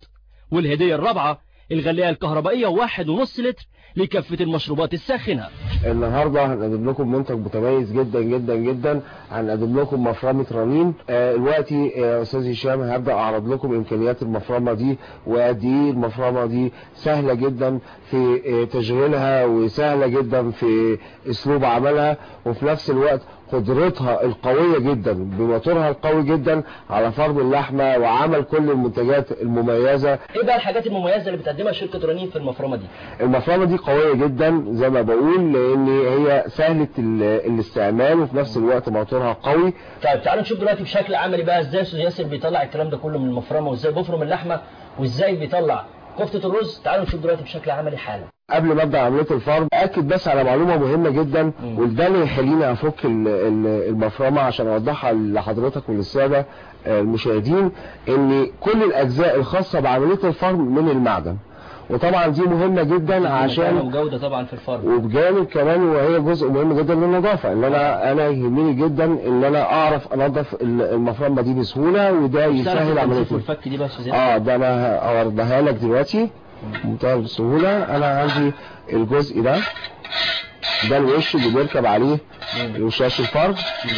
والهدية الرابعة الغلاية الكهربائية واحد ونص لتر لكافة المشروبات الساخنة. النهاردة هنقدم لكم منتج متميز جدا جدا جدا. هنقدم لكم مفرمة رنين. آه دلوقتي يا استاذ هشام هبدأ اعرض لكم امكانيات المفرمة دي وقد ايه المفرمة دي سهلة جدا في آه تشغيلها وسهلة جدا في اسلوب عملها، وفي نفس الوقت قدرتها القوية جدا بموتورها القوي جدا على فرم اللحمة وعمل كل المنتجات المميزة. ايه بقى الحاجات المميزة اللي بتقدمها شركة رنين في المفرمة دي؟ المفرمة دي قوية جدا زي ما بقول، لان هي سهلة الاستعمال وفي نفس الوقت موتورها قوي. طيب تعالوا نشوف دلوقتي بشكل عملي بقى ازاي استاذ ياسر بيطلع الكلام ده كله من المفرمة، وازاي بيفرم اللحمة، وازاي بيطلع كفتة الرز. تعالوا نشوف دلوقتي بشكل عملي حالا. قبل ما ابدا عمليه الفرم اكد بس على معلومه مهمه جدا، وده اللي يخليني افك المفرمه عشان اوضحها لحضرتك وللساده المشاهدين، ان كل الاجزاء الخاصه بعمليه الفرم من المعدن، وطبعا دي مهمه جدا عشان وجوده طبعا في الفرم، وبجانب كمان وهي جزء مهم جدا للنظافه، ان انا انا يهمني جدا ان انا اعرف انظف المفرمه دي بسهوله، وده يسهل عمليه الفك دي. بس اه ده انا هوضحها لك دلوقتي بمنتهى السهوله. انا عندي الجزء ده ده الوش اللي بيركب عليه وشاش الفرم.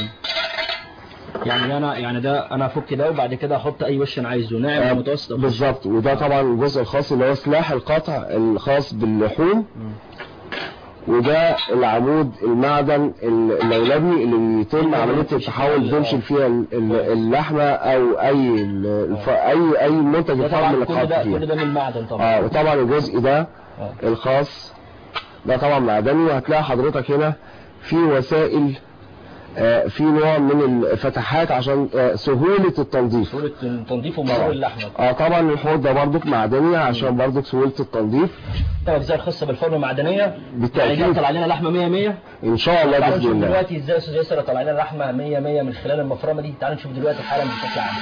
يعني انا يعني ده انا افك ده وبعد كده احط اي وش انا عايزه، ناعم آه متوسط بالظبط. وده طبعا الجزء الخاص اللي هو سلاح القطع الخاص باللحوم، وده العمود المعدن اللولبي اللي بيتم عمليه التحول بنشل فيها اللحمه او اي اي اي منتج الفرم اللي اتحط فيه. كل ده من المعدن طبعا. اه وطبعا الجزء ده الخاص ده طبعا معدني، وهتلاقي حضرتك هنا في وسائل آه في نوع من الفتحات عشان آه سهولة التنظيف، سهولة التنظيف ومرور اللحمة. اه طبعا الحوض ده برضك معدني عشان برضك سهولة التنظيف. الأجزاء الخاصة بالفرن معدنية بالتأكيد. يعني طلع لنا لحمة مية مية ان شاء الله باذن الله. تعالوا نشوف دلوقتي ازاي استاذ ياسر طلع لنا لحمة مية مية من خلال المفرمة دي. تعالوا نشوف دلوقتي حالا بشكل عام.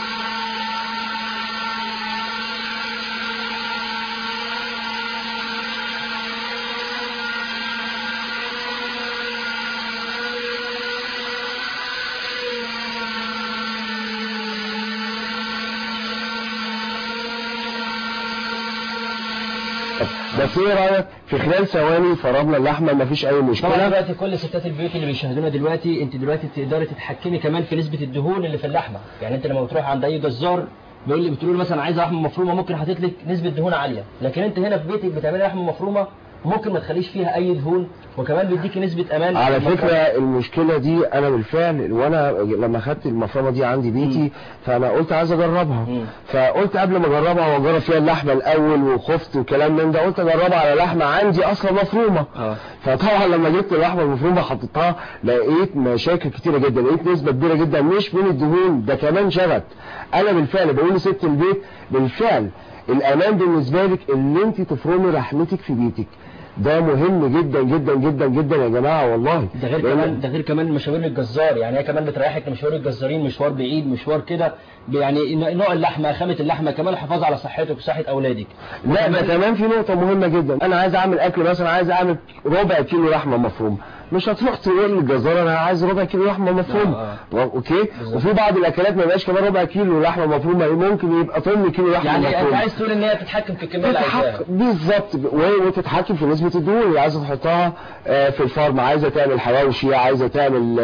بس ايه رايك في خلال ثواني فرمنا اللحمه مفيش اي مشكله؟ طبعا دلوقتي كل ستات البيوت اللي بيشاهدونا دلوقتي، انت دلوقتي تقدري تتحكمي كمان في نسبه الدهون اللي في اللحمه. يعني انت لما بتروح عند اي جزار بيقول لي بتقول له مثلا عايز لحمه مفرومه، ممكن حاطط لك نسبه دهون عاليه، لكن انت هنا في بيتك بتعملي لحمه مفرومه ممكن ما تخليش فيها اي دهون، وكمان بيديكي نسبه امان. على فكره المشكله دي انا بالفعل وانا لما خدت المفرمه دي عندي بيتي م. فانا قلت عايز اجربها م. فقلت قبل ما اجربها واجرب فيها اللحمه الاول وخفت وكلام من ده، قلت اجربها على لحمه عندي اصلا مفرومه. أه. فطبعا لما جبت اللحمه المفرومه حطيتها لقيت مشاكل كتيره جدا، لقيت نسبه كبيره جدا مش من الدهون ده كمان شبت. انا بالفعل بقول لست البيت بالفعل الامان بالنسبه لك ان انت تفرمي لحمتك في بيتك، ده مهم جدا جدا جدا جدا يا جماعه والله. ده غير كمان ده غير كمان مشاوير الجزار، يعني هي كمان بتريحك لمشاوير الجزارين، مشوار بعيد مشوار كده، يعني نوع اللحمه خامه اللحمه كمان الحفاظ على صحتك وصحه اولادك. لا ده كمان في نقطه مهمه جدا، انا عايز اعمل اكل مثلا عايز اعمل ربع كيلو لحمه مفرومه، مش هتروح تقول للجزار انا عايز ربع كيلو لحمه مفرومه. آه آه. اوكي بالزبط. وفي بعض الاكلات ما يبقاش كمان ربع كيلو لحمه مفرومه، ممكن يبقى طن كيلو لحمه يعني مفرومه. يعني انت عايز تقول ان هي تتحكم في الكميه اللي عايزاها بالظبط، وتتحكم في نسبه الدهون اللي عايزه تحطها في الفرن، عايزه تعمل حواوشي، عايزه تعمل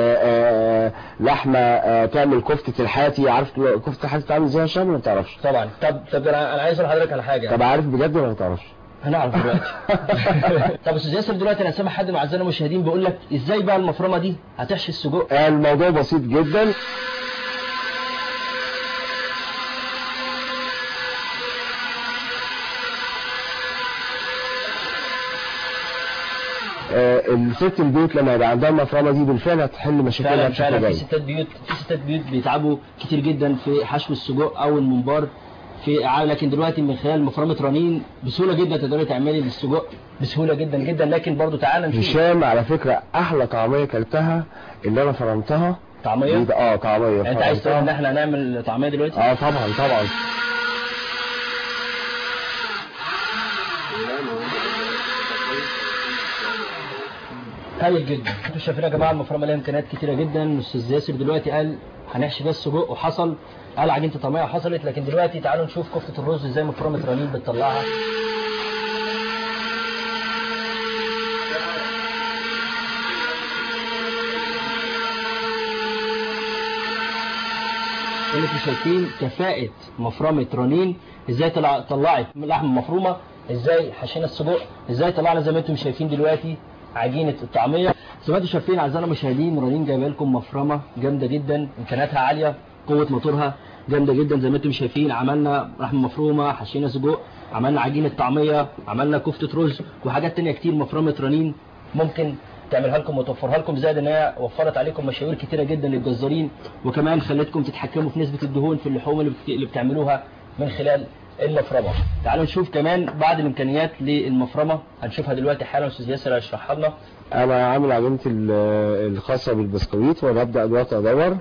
لحمه، تعمل كفته الحاتي. عارف كفته الحاتي بتعمل ازاي يا هشام ولا ما تعرفش؟ طبعا. طب طب انا عايز اقول لحضرتك على حاجه. طب عارف بجد ولا ما تعرفش؟ هنعرف دلوقتي. طب استاذ ياسر دلوقتي انا سامع حد من اعزائنا المشاهدين بيقول لك ازاي بقى المفرمه دي هتحشي السجق؟ الموضوع بسيط جدا. آه الست البيوت لما يبقى عندها المفرمه دي بالفعل هتحل مشاكلها بشكل جيد. في ستات بيوت في ستات بيوت بيتعبوا كتير جدا في حشو السجق او الممبار في، لكن دلوقتي من خلال مفرمه رنين بسهوله جدا تقدري تعملي السجق بسهوله جدا جدا. لكن برضو تعالى نشوف هشام على فكره احلى طعميه كلتها اللي انا فرمتها. طعميه؟ اه طعميه. يعني انت عايز تقول ان احنا هنعمل طعميه دلوقتي؟ اه طبعا طبعا. هايل جدا. انتوا شايفين يا جماعه المفرمه ليها امكانيات كتيره جدا. استاذ ياسر دلوقتي قال هنحشي بس سجق وحصل، قال عجينه الطعميه وحصلت، لكن دلوقتي تعالوا نشوف كفته الرز ازاي مفرمه رنين بتطلعها. انتوا شايفين كفاءه مفرمه رنين ازاي طلعت لحمه مفرومه، ازاي حشينا السجق، ازاي طلعنا زي ما انتم شايفين دلوقتي عجينه الطعميه. زي ما انتم شايفين اعزائنا المشاهدين رنين جايبه لكم مفرمه جامده جدا، امكانياتها عاليه، قوه موتورها جامده جدا. زي ما انتم شايفين عملنا لحمه مفرومه، حشينا سجق، عملنا عجينه طعميه، عملنا كفته رز وحاجات ثانيه كتير. مفرمه رنين ممكن تعملها لكم وتوفرها لكم، زائد ان هي وفرت عليكم مشاوير كتيره جدا للجزارين، وكمان خلتكم تتحكموا في نسبه الدهون في اللحوم اللي بتعملوها من خلال المفرمه. تعالوا نشوف كمان بعض الامكانيات للمفرمه، هنشوفها دلوقتي حالا. استاذ ياسر هيشرحها لنا. انا عامل عجينه الخاصه بالبسكويت وببدا دلوقتي ادور.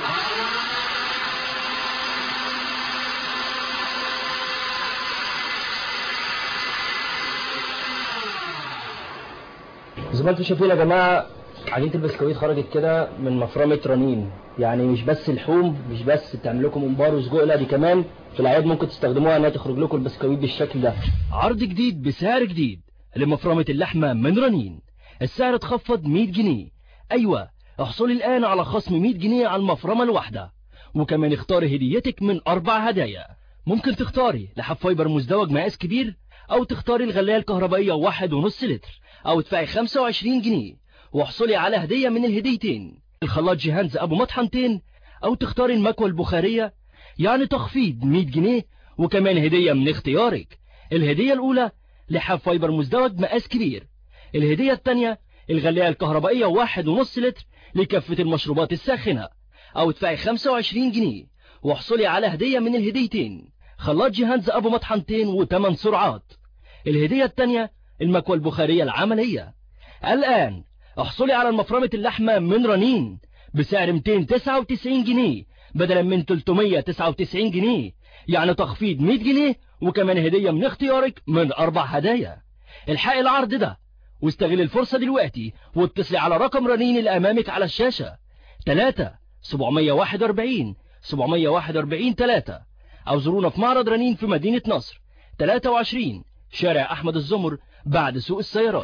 زي ما انتم شايفين يا جماعه عجينه البسكويت خرجت كده من مفرمه رنين، يعني مش بس لحوم، مش بس تعمل لكم ممبار وسجق، لا دي كمان في الاعياد ممكن تستخدموها انها تخرج لكم البسكويت بالشكل ده. عرض جديد بسعر جديد لمفرمه اللحمه من رنين، السعر اتخفض مية جنيه. ايوه احصلي الان على خصم مية جنيه على المفرمه الواحده، وكمان اختاري هديتك من اربع هدايا. ممكن تختاري لحاف فايبر مزدوج مقاس كبير، او تختاري الغلايه الكهربائيه واحد ونص لتر، او تدفعي خمسة وعشرين جنيه واحصلي على هديه من الهديتين، الخلاط جيهانز ابو مطحنتين، او تختاري المكوى البخاريه، يعني تخفيض مية جنيه وكمان هديه من اختيارك. الهديه الاولى لحاف فايبر مزدوج مقاس كبير، الهديه الثانيه الغلايه الكهربائيه واحد ونص لتر لكافه المشروبات الساخنه، او تدفعي خمسة وعشرين جنيه واحصلي على هديه من الهديتين، خلاط جيهانز ابو مطحنتين وثمان سرعات. الهديه الثانيه المكوى البخاريه العمليه. الان احصلي على مفرمه اللحمه من رنين بسعر مئتين وتسعة وتسعين جنيه بدلا من ثلاثمئة وتسعة وتسعين جنيه، يعني تخفيض مية جنيه وكمان هديه من اختيارك من اربع هدايا. الحق العرض ده واستغل الفرصه دلوقتي واتصلي على رقم رنين اللي امامك على الشاشه ثلاثة سبعمئة وواحد وأربعين سبعمئة وواحد وأربعين ثلاثة، او زورونا في معرض رنين في مدينه نصر ثلاثة وعشرين شارع احمد الزمر بعد سوق السيارات.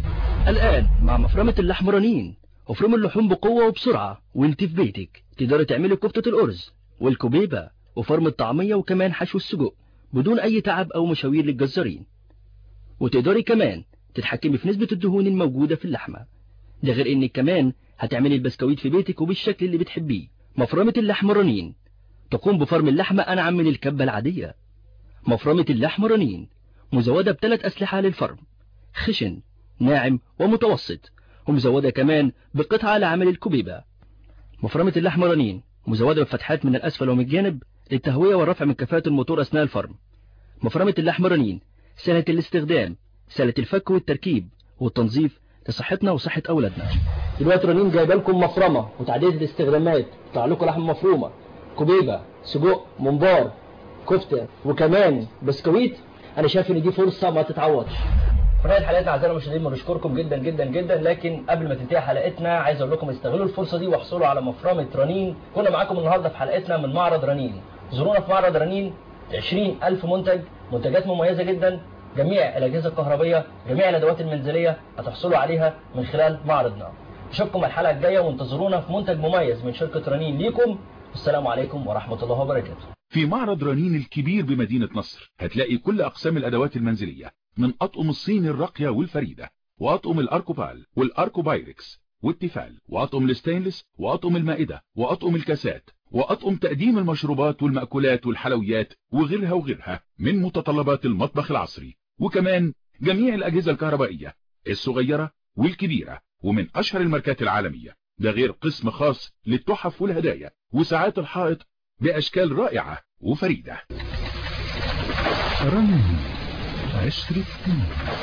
الآن مع مفرمة اللحم رنين افرموا اللحوم بقوة وبسرعة وانت في بيتك. تقدري تعملي كفتة الأرز والكبيبة وفرم الطعمية وكمان حشو السجق بدون أي تعب أو مشاوير للجزارين، وتقدري كمان تتحكمي في نسبة الدهون الموجودة في اللحمة. ده غير انك كمان هتعملي البسكويت في بيتك وبالشكل اللي بتحبيه. مفرمة اللحم رنين تقوم بفرم اللحمة أنعم من الكبة العادية. مفرمة اللحم رنين مزودة بثلاث أسلحة للفرم، خشن ناعم ومتوسط، ومزودة كمان بقطعة لعمل الكبيبة. مفرمة اللحم رنين مزودة بفتحات من الأسفل ومن الجانب للتهوية والرفع من كفاءة الموتور أثناء الفرم. مفرمة اللحم رنين سهلة الاستخدام، سهلة الفك والتركيب والتنظيف لصحتنا وصحة أولادنا. دلوقتي رنين جايبه لكم مفرمة وتعديل الاستخدامات، بتطلع لكم لحم مفرومة، كبيبة، سجق، ممبار، كفتة وكمان بسكويت. أنا شايف إن دي فرصة ما تتعوضش. في نهاية حلقتنا أعزائنا المشاهدين بنشكركم جدا جدا جدا، لكن قبل ما تنتهي حلقتنا عايز أقول لكم استغلوا الفرصة دي واحصلوا على مفرمة رنين. كنا معاكم النهاردة في حلقتنا من معرض رنين. زورونا في معرض رنين، عشرين ألف منتج، منتجات مميزة جدا، جميع الأجهزة الكهربية، جميع الأدوات المنزلية هتحصلوا عليها من خلال معرضنا. نشوفكم الحلقة الجاية وانتظرونا في منتج مميز من شركة رنين ليكم. السلام عليكم ورحمة الله وبركاته. في معرض رنين الكبير بمدينة نصر هتلاقي كل أقسام الأدوات المنزلية، من أطقم الصين الراقية والفريدة، وأطقم الأركوبال والأركوبايركس والتيفال، وأطقم الستينلس، وأطقم المائدة، وأطقم الكاسات، وأطقم تقديم المشروبات والمأكولات والحلويات وغيرها وغيرها من متطلبات المطبخ العصري، وكمان جميع الأجهزة الكهربائية الصغيرة والكبيرة ومن أشهر الماركات العالمية. ده غير قسم خاص للتحف والهدايا وساعات الحائط بأشكال رائعة وفريدة. رنين عشرة سنين.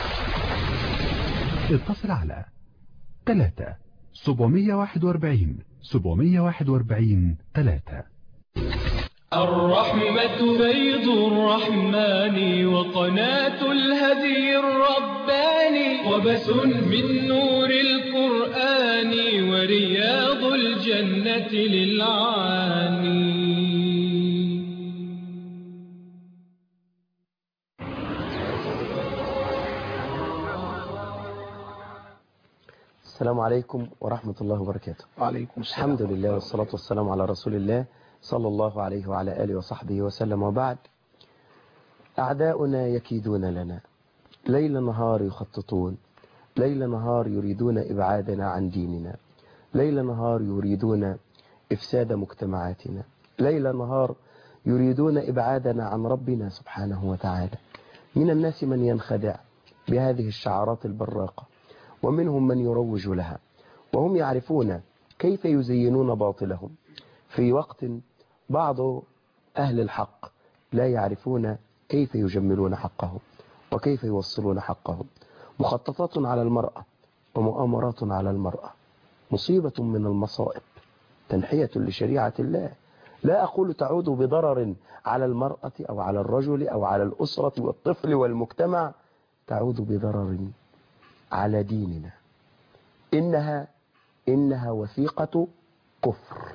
اتصل على ثلاثة سبعمئة وواحد وأربعين سبعمئة وواحد وأربعين ثلاثة. الرحمة بيض الرحمن وقناة الهدي الرباني وبس من نور القرآن ورياض الجنة للعاني. السلام عليكم ورحمة الله وبركاته. وعليكم السلام. الحمد لله والصلاة والسلام على رسول الله صلى الله عليه وعلى آله وصحبه وسلم، وبعد. أعداؤنا يكيدون لنا ليل نهار، يخططون ليل نهار، يريدون إبعادنا عن ديننا، ليل نهار يريدون إفساد مجتمعاتنا، ليل نهار يريدون إبعادنا عن ربنا سبحانه وتعالى. من الناس من ينخدع بهذه الشعارات البراقة، ومنهم من يروج لها، وهم يعرفون كيف يزينون باطلهم، في وقت بعض أهل الحق لا يعرفون كيف يجملون حقهم وكيف يوصلون حقهم. مخططات على المرأة ومؤامرات على المرأة، مصيبة من المصائب، تنحية لشريعة الله. لا أقول تعود بضرر على المرأة أو على الرجل أو على الأسرة والطفل والمجتمع، تعود بضرر على ديننا. إنها إنها وثيقة كفر،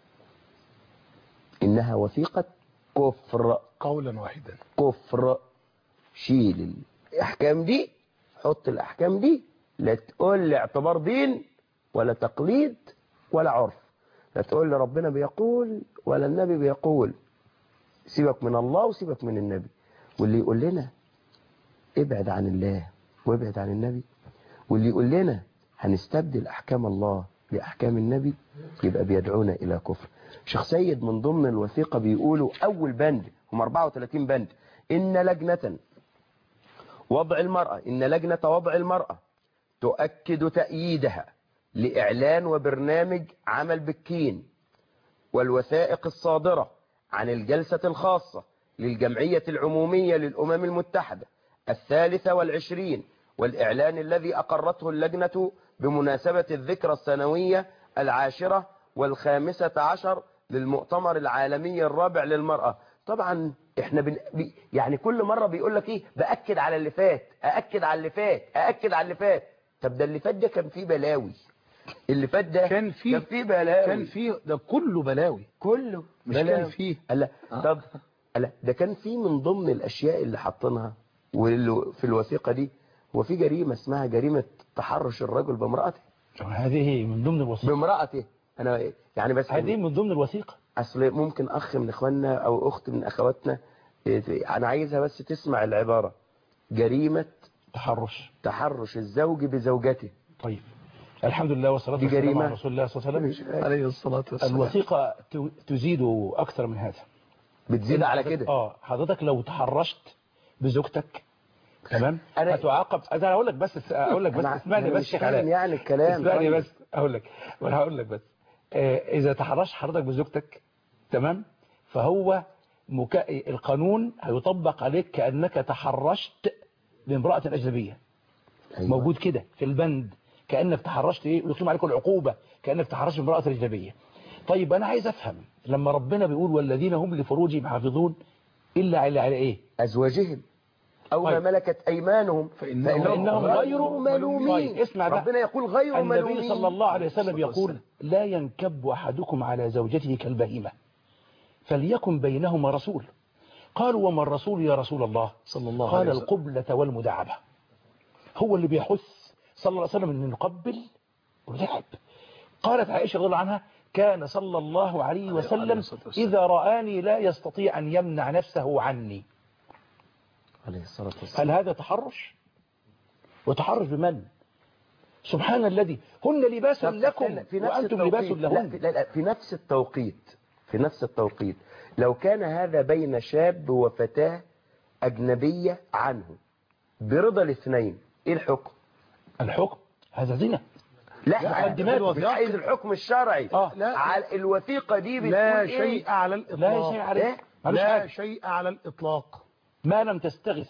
إنها وثيقة كفر، قولا واحدا كفر. شيل الأحكام دي، حط الأحكام دي، لا تقول لي اعتبار دين ولا تقليد ولا عرف، لا تقول لي ربنا بيقول ولا النبي بيقول. سيبك من الله وسيبك من النبي. واللي يقول لنا ابعد عن الله وابعد عن النبي، واللي يقول لنا هنستبدل أحكام الله بأحكام النبي، يبقى بيدعونا إلى كفر. شيخ سيد من ضمن الوثيقة بيقولوا أول بند، هم أربعة وثلاثين بند، إن لجنة وضع المرأة إن لجنة وضع المرأة تؤكد تأييدها لإعلان وبرنامج عمل بكين والوثائق الصادرة عن الجلسة الخاصة للجمعية العمومية للأمم المتحدة الثالثة والعشرين، والإعلان الذي أقرته اللجنة بمناسبة الذكرى السنوية العاشرة والخامسة عشر للمؤتمر العالمي الرابع للمرأة. طبعا احنا بن... بي... يعني كل مرة بيقول لك ايه، بأكد على اللي فات، أأكد على اللي فات، أأكد على اللي فات. طب ده اللي فات ده كان فيه بلاوي، اللي فات ده كان فيه كان فيه بلاوي، كان فيه ده كله بلاوي، كله مش بلاوي. كان فيه ألا طب ألا ده كان فيه من ضمن الأشياء اللي حاطينها في الوثيقة دي، هو في جريمة اسمها جريمة تحرش الرجل بامرأته. هذه من ضمن الوثيقة، بامرأته. أنا يعني بس هذه من ضمن الوثيقة. أصل ممكن أخ من إخواننا أو أخت من أخواتنا، أنا عايزها بس تسمع العبارة، جريمة تحرش تحرش الزوج بزوجته. طيب الحمد لله والصلاة والسلام على رسول الله صلى الله عليه وسلم عليه الصلاة والسلام. الوثيقة تزيد أكثر من هذا، بتزيد على كده. اه حضرتك لو تحرشت بزوجتك تمام أنا هتعاقب. انا هقول لك بس اقول لك بس اسمعني بس شيخ علاء، يعني الكلام اسمعني بس اقول لك وانا هقول لك بس آه اذا تحرشت حضرتك بزوجتك تمام، فهو مكا... القانون هيطبق عليك كأنك تحرشت بامرأة أجنبية. أيوة. موجود كده في البند، كأنك تحرشت ايه، ويقيم عليك العقوبة كأنك تحرشت بامرأة أجنبية. طيب انا عايز افهم، لما ربنا بيقول والذين هم لفروجهم حافظون الا على على ايه، ازواجهم او طيب. ما ملكت ايمانهم فإنهم, فإنهم غير ملومين. طيب اسمع بقى، ربنا يقول غير ملومين. النبي صلى الله عليه وسلم يقول لا ينكب احدكم على زوجته كالبهيمة فليكن بينهما رسول. قالوا وما الرسول يا رسول الله؟ صلى الله قال عليه القبلة والمداعبة. هو اللي بيحث صلى الله عليه وسلم ان نقبل ونلعب. قالت عائشة رضي الله عنها كان صلى الله عليه وسلم إذا رآني لا يستطيع أن يمنع نفسه عني. عليه الصلاة والسلام. هل هذا تحرش؟ وتحرش بمن؟ سبحان الذي هن لباس لكم وأنتم لباس لهن. لا, لا في نفس التوقيت في نفس التوقيت لو كان هذا بين شاب وفتاة أجنبية عنه برضا الاثنين، إيه الحكم؟ الحكم هذا زنا. لا, لا مش عايز الحكم الشرعي. آه. لا. على الوثيقة دي بتقول لا إيه؟ شيء على الإطلاق. لا شيء على إيه؟ لا شيء على الإطلاق ما لم تستغث.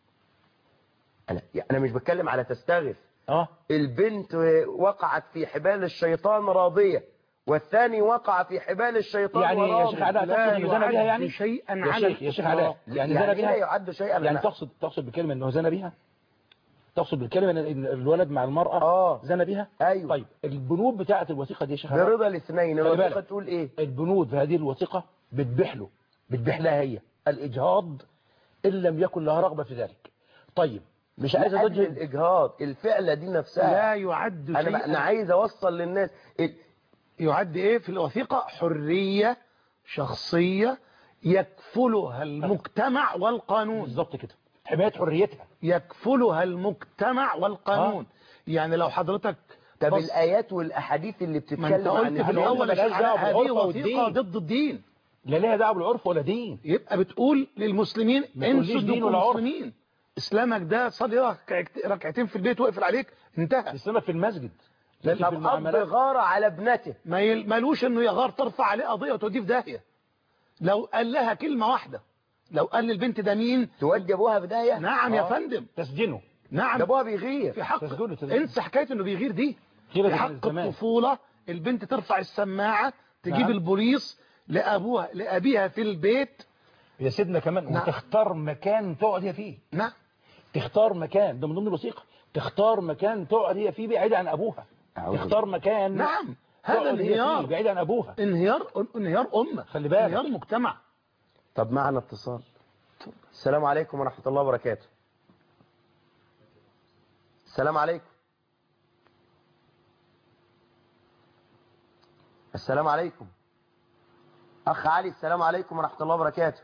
أنا, يعني أنا مش بتكلم على تستغث. آه. البنت وقعت في حبال الشيطان راضية والثاني وقع في حبال الشيطان يعني يا شيخ علاء تقصد انه زنى بها يعني شيئا يا على شيخ يا شيخ علاء يعني زنى يعني بها لا يعد شيئا يعني أنا- تقصد تقصد بالكلمه انه زنى بها تقصد بالكلمه ان الولد مع المراه اه زنى بها ايوه. طيب البنود بتاعه الوثيقه دي يا شيخ علاء برضا الاثنين خلي الوثيقه بالك. تقول ايه؟ البنود في هذه الوثيقه بتبيح له بتبيح لها هي الاجهاض ان لم يكن لها رغبه في ذلك. طيب مش عايز لأجل ضد الاجهاض الفعله دي نفسها لا يعد انا شيئا. انا عايز اوصل للناس ال- يعد ايه في الوثيقة؟ حرية شخصية يكفلها المجتمع والقانون. بالظبط كده، حمايه حريتها. يكفلها المجتمع والقانون. آه. يعني لو حضرتك طب بص- الايات والاحاديث اللي ما انت بتتكلم قلت عن في الجهاد الاول يا ملهاش شيخ دعوة علاء هذه بالعرف وثيقة والدين. ضد الدين. لا لها دعوه بالعرف ولا دين. يبقى بتقول للمسلمين ما تقوليش انسوا دين ولا دينكم عرف. مسلمين. اسلامك ده صلي ركعت- ركعتين في البيت واقفل عليك انتهى. اسلامك في المسجد لكن في طب اب المعاملات غار على ابنته ما يل- مالوش انه يغار ترفع عليه قضيه وتوديه في داهيه. لو قال لها كلمه واحده، لو قال للبنت ده مين؟ تودي ابوها في داهيه. نعم يا آه. فندم. تسجنه. نعم ده ابوها بيغير. في حق تسجيله تسجيله. انسى حكايه انه بيغير دي. غيرة في عن حق الزمان. الطفوله البنت ترفع السماعه تجيب نعم. البوليس لابوها لابيها في البيت. يا سيدنا كمان نعم. وتختار مكان تقعد هي فيه. نعم تختار مكان ده من ضمن الوثيقه، تختار مكان تقعد هي فيه بعيد عن ابوها. تختار مكان نعم هذا تقعد هي فيه انهيار بعيد عن ابوها. انهيار انهيار امه. خلي بالك. انهيار مجتمع. طب معنا اتصال. السلام عليكم ورحمه الله وبركاته. السلام عليكم. السلام عليكم اخ علي. السلام عليكم ورحمه الله وبركاته.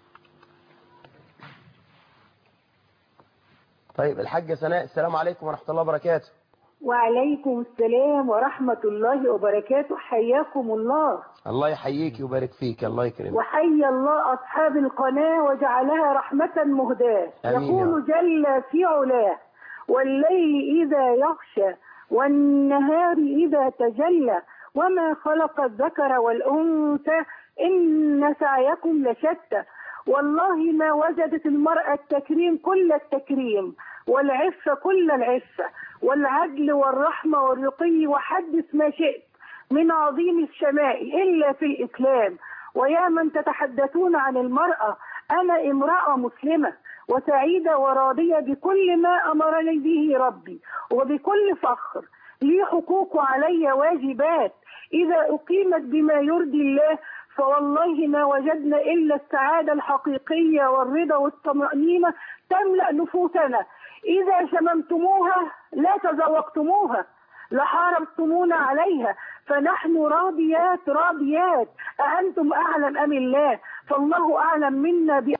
طيب الحاجه سناء. السلام عليكم ورحمه الله وبركاته. وعليكم السلام ورحمة الله وبركاته. حياكم الله. الله يحييك ويبارك فيك. الله يكرمك. وحي الله أصحاب القناة وجعلها رحمة مهداة. آمين يا يقول رب. جل في علاه: والليل إذا يغشى والنهار إذا تجلى وما خلق الذكر والأنثى إن سعيكم لشتى. والله ما وجدت المرأة التكريم كل التكريم والعفة كل العفة والعدل والرحمة والرقي وحدث ما شئت من عظيم الشمائل إلا في الإسلام. ويا من تتحدثون عن المرأة، أنا امرأة مسلمة وسعيدة وراضية بكل ما أمرني به ربي وبكل فخر. لي حقوق وعلي واجبات إذا أقيمت بما يرضي الله فوالله ما وجدنا إلا السعادة الحقيقية والرضا والطمأنينة تملأ نفوسنا. إذا شممتموها لا تذوقتموها لحاربتمونا عليها فنحن راضيات راضيات. أأنتم أعلم أم الله؟ فالله أعلم منا ب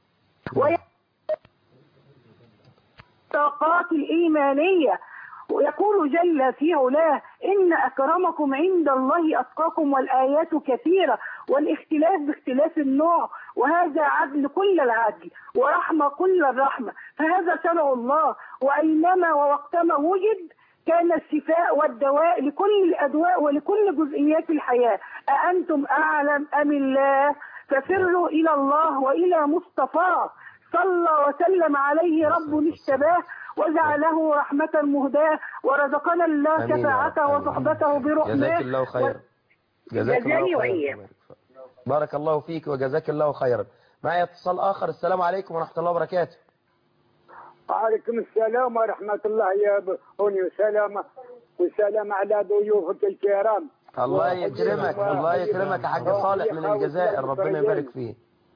الطاقات الإيمانية. ويقول جل في علاه: إن أكرمكم عند الله أتقاكم. والآيات كثيرة والاختلاف باختلاف النوع وهذا عدل كل العدل ورحمة كل الرحمة. فهذا شرع الله وأينما ووقتما وجد كان الشفاء والدواء لكل الأدواء ولكل جزئيات الحياة. أأنتم أعلم أم الله؟ ففروا إلى الله وإلى مصطفاه صلى وسلم عليه رب اشتباه وجعله رحمة مهداة ورزقنا الله آمين يا رب. شفاعته آمين. وصحبته برحمه. جزاك الله خيرا. جزاك الله جزاني خيرا. وإياك. بارك الله فيك وجزاك الله خيرا. معي اتصال آخر. السلام عليكم ورحمة الله وبركاته. وعليكم السلام ورحمة الله يا بني وسلام وسلام على ضيوفك الكرام. الله يكرمك. الله يكرمك يا حاج صالح من الجزائر. ربنا يبارك فيه.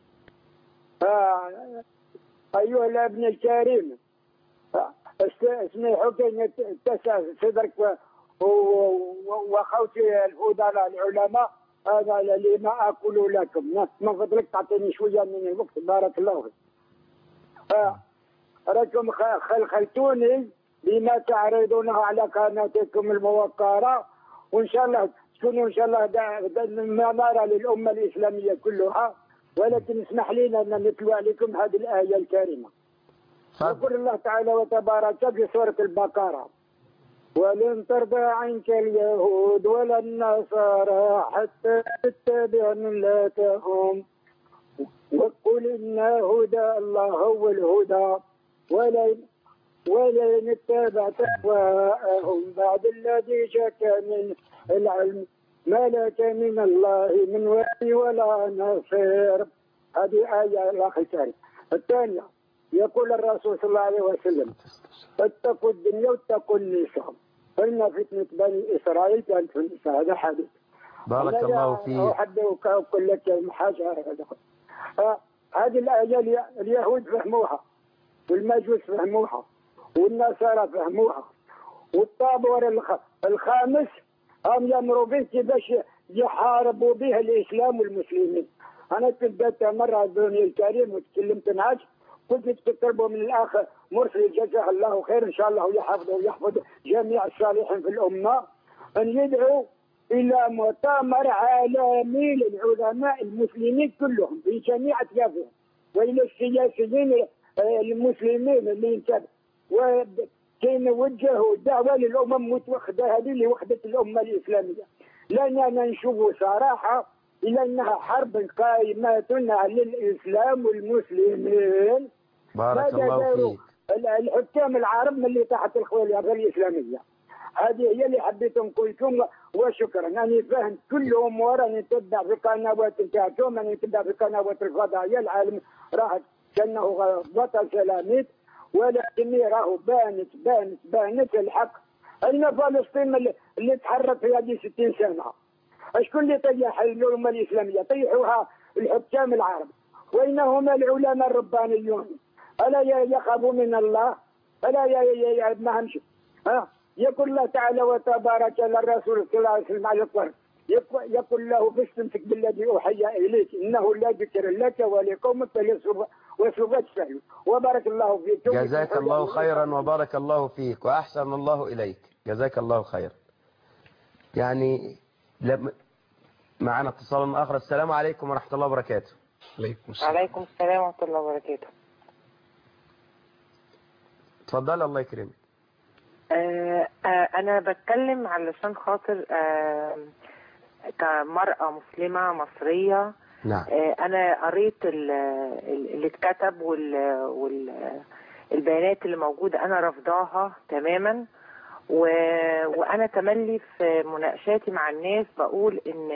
آه. أيها الابن الكريم، اسمي حكي اتسع صدرك وخوتي الفضلاء العلماء. هذا اللي ما أقول لكم، من فضلك تعطيني شوية من الوقت بارك الله فيك. آه. راكم خلخلتوني بما تعرضونه على قناتكم الموقرة، وإن شاء الله تكونوا إن شاء الله منارة للأمة الإسلامية كلها. ولكن اسمح لنا أن نتلو عليكم هذه الآية الكريمة. يقول الله تعالى وتبارك في سورة البقرة: ولن ترضى عنك اليهود ولا النصارى حتى تتبع ملتهم وقل إن هدى الله هو الهدى ولن ولن اتبعت أهواءهم بعد الذي جاءك من العلم ما لك من الله من ولي ولا نصير. هذه آية الأخ الكريم. الثانية يقول الرسول صلى الله عليه وسلم اتقوا الدنيا واتقوا النساء فإن فتنة بني إسرائيل كانت في النساء. هذا حديث. بارك الله فيك. أحب أقول لك حاجة. هذه الآية اليهود فهموها والمجوس فهموها والنصارى فهموها والطابور الخامس هم يمروا به باش يحاربوا به الإسلام والمسلمين. أنا كنت مرة دوني الكريم وتكلمت معك قلت تقربوا من الأخ مرسل جزاه الله خير إن شاء الله يحفظه ويحفظ جميع الصالحين في الأمة أن يدعوا إلى مؤتمر عالمي للعلماء المسلمين كلهم في جميع أطيافهم وإلى السياسيين المسلمين اللي انتبهوا وكي نوجهوا دعوة للأمم متوحدة هذه لوحدة الأمة الإسلامية. لأننا نشوف صراحة إلى أنها حرب قائمة على الإسلام والمسلمين. بارك الله فيك. الحكام العرب من اللي تحت الخلافة الإسلامية. هذه هي اللي حبيت نقول لكم وشكرا. أنا فاهم كل أمور أنا نتبع في قنوات نتاعكم أنا نتبع في قنوات الفضائية. العالم راه كأنه بطل سلاميت ولكن راه بانت بانت بانت الحق. أين فلسطين اللي تحرك في هذه ستين سنة؟ شكون اللي طيح الأمة الإسلامية؟ طيحوها الحكام العرب. وأين هما العلماء الربانيون؟ ألا يخافوا من الله؟ ألا ما همش ها؟ يقول الله تعالى وتبارك للرسول صلى الله عليه وسلم على القرآن يقول له فاستمسك بالذي أوحي إليك إنه لا ذكر لك ولقومك وسوف تسأل. وبارك الله فيك. جزاك الله خيرا وبارك الله فيك وأحسن الله إليك. جزاك الله خير. يعني لم... معنا اتصال آخر. السلام عليكم ورحمة الله وبركاته. عليكم السلام. عليكم السلام ورحمة الله وبركاته. تفضل الله يكرمك. آه آه أنا بتكلم علشان خاطر آه كمرأة مسلمة مصرية. نعم. آه أنا قريت اللي اتكتب والبيانات اللي موجودة أنا رفضاها تماما. وأنا تملي في مناقشاتي مع الناس بقول إن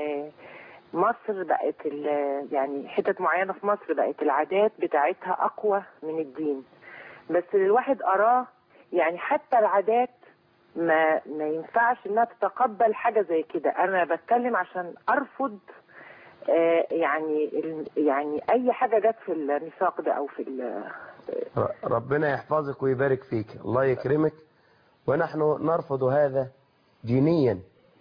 مصر بقت يعني حتت معينة في مصر بقت العادات بتاعتها أقوى من الدين. بس الواحد أراه يعني حتى العادات ما ما ينفعش انها تتقبل حاجه زي كده. انا بتكلم عشان ارفض آه يعني يعني اي حاجه جت في الميثاق ده او في ربنا يحفظك ويبارك فيك. الله يكرمك. ونحن نرفض هذا دينيا.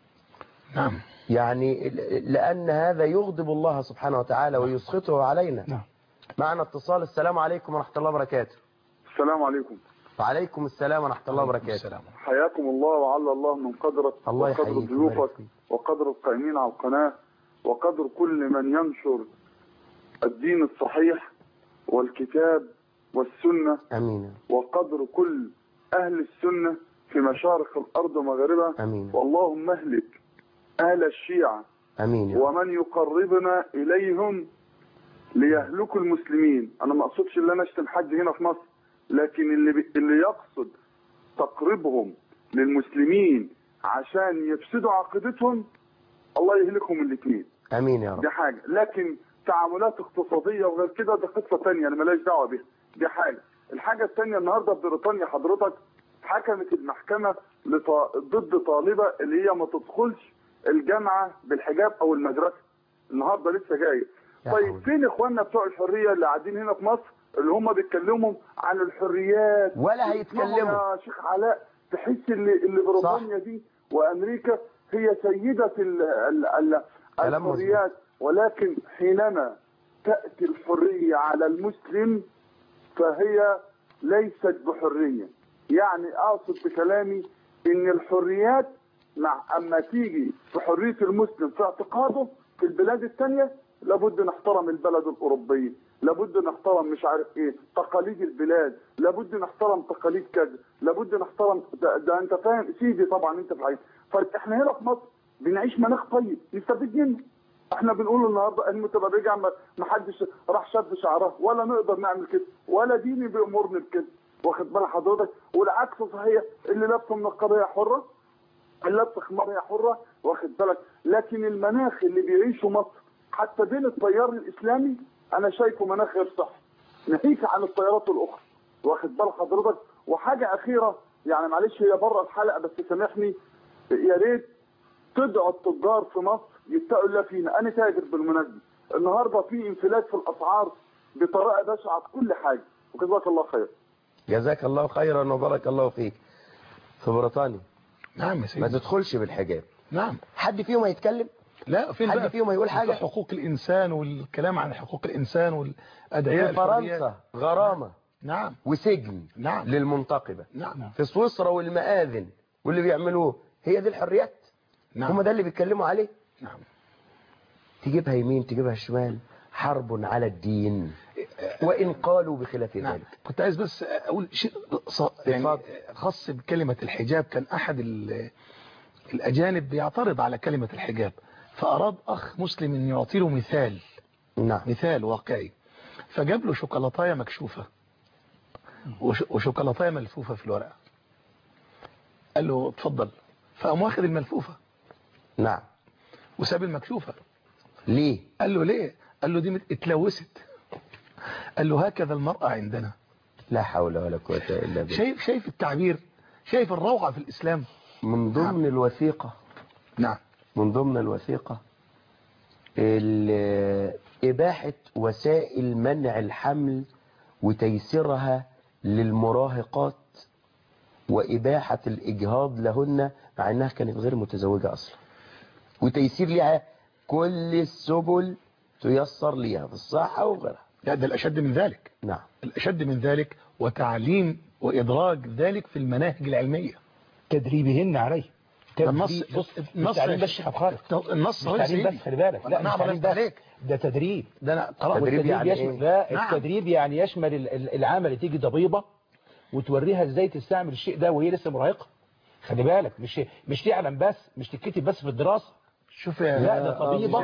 نعم. يعني لان هذا يغضب الله سبحانه وتعالى ويسخطه علينا. نعم. معنا اتصال. السلام عليكم ورحمه الله وبركاته. السلام عليكم. وعليكم السلام ورحمة الله وبركاته. حياكم الله وعلى الله من قدرك وقدر ضيوفك وقدر القائمين على القناة وقدر كل من ينشر الدين الصحيح والكتاب والسنة. أمين. وقدر كل أهل السنة في مشارق الأرض ومغاربها. أمين. واللهم اهلك أهل الشيعة. أمين. ومن يقربنا إليهم ليهلكوا المسلمين. أنا ما أقصدش اللي أنا أشتم حد هنا في مصر، لكن اللي بي... اللي يقصد تقريبهم للمسلمين عشان يفسدوا عقيدتهم الله يهلكهم الاثنين. امين يا رب. دي حاجه. لكن تعاملات اقتصاديه وغير كده ده قصه ثانيه انا ماليش دعوه بيها. دي حاجه. الحاجه الثانيه النهارده في بريطانيا حضرتك حكمت المحكمه لط... ضد طالبه اللي هي ما تدخلش الجامعه بالحجاب او المدرسه. النهارده لسه جاي. طيب فين اخواننا بتوع الحريه اللي قاعدين هنا في مصر اللي هم بيتكلموا عن الحريات؟ ولا هيتكلموا يا شيخ علاء. تحس اللي اللي بريطانيا دي وامريكا هي سيده ال ال ال الحريات، ولكن حينما تاتي الحريه على المسلم فهي ليست بحريه. يعني اقصد بكلامي ان الحريات مع اما تيجي في حريه المسلم في اعتقاده في البلاد الثانيه لابد نحترم البلد الاوروبيه، لابد نحترم مش عارف ايه تقاليد البلاد، لابد نحترم تقاليد كذا، لابد نحترم ده, ده انت فاهم سيدي طبعا انت في عين. طيب احنا هنا في مصر بنعيش مناخ طيب نستفيد منه. احنا بنقول النهارده المتبرجه ما حدش راح شد شعرها ولا نقدر نعمل كده ولا ديني بيامرني بكده، واخد بال حضرتك؟ والعكس صحيح اللي لابسه من القضيه حره اللبس خمار هي حره، واخد بالك؟ لكن المناخ اللي بيعيشه مصر حتى بين التيار الاسلامي انا شايفه مناخ غير صحي، ناهيك عن التيارات الاخرى، واخد بال حضرتك؟ وحاجه اخيره يعني معلش هي بره الحلقه بس سامحني، يا ريت تدعوا التجار في مصر يتقوا الله فينا. انا تاجر بالمناسبه، النهارده في انفلات في الاسعار بطريقه بشعه في كل حاجه، وجزاك الله خير. جزاك الله خيرا وبارك الله فيك. في بريطانيا نعم يا سيدي ما تدخلش بالحجاب. نعم. حد فيهم هيتكلم؟ لا، فين حد فيهم هيقول حاجه؟ حقوق الانسان والكلام عن حقوق الانسان والادعياء. في فرنسا غرامه نعم وسجن نعم للمنتقبه. نعم. في سويسرا والمآذن واللي بيعملوه، هي دي الحريات؟ نعم. هم ده اللي بيتكلموا عليه؟ نعم. تجيبها يمين تجيبها شمال، حرب على الدين وإن قالوا بخلاف نعم. ذلك. كنت عايز بس أقول شيء يعني خاص بكلمة الحجاب. كان أحد الأجانب بيعترض على كلمة الحجاب، فأراد أخ مسلم أن يعطي له مثال. نعم. مثال واقعي، فجاب له شوكولاتاية مكشوفة وشوكولاتاية ملفوفة في الورقة، قال له اتفضل، فقام واخد الملفوفة. نعم. وساب المكشوفة. ليه؟ قال له ليه؟ قال له دي اتلوثت. قال له هكذا المرأة عندنا. لا حول ولا قوة إلا بالله. شايف شايف التعبير، شايف الروعة في الإسلام. من ضمن نعم. الوثيقة نعم من ضمن الوثيقة إباحة وسائل منع الحمل وتيسيرها للمراهقات وإباحة الإجهاض لهن مع أنها كانت غير متزوجة أصلا، وتيسير لها كل السبل تيسر لها في الصحة وغيرها. لا ده الأشد من ذلك. نعم. الأشد من ذلك وتعليم وإدراج ذلك في المناهج العلمية، تدريبهن عليه. النص النص بس خالد النص هو تعليم بس، خلي بالك. لا نعم تعليم بس، ده تدريب. ده انا قرأت. التدريب يعني يشمل إيه؟ لا نعم. التدريب يعني يشمل العامة اللي تيجي ضبيبة وتوريها ازاي تستعمل الشيء ده وهي لسه مراهقة. خلي بالك، مش مش تعلم بس، مش تتكتب بس في الدراسة. شوف يا لا ده طبيبة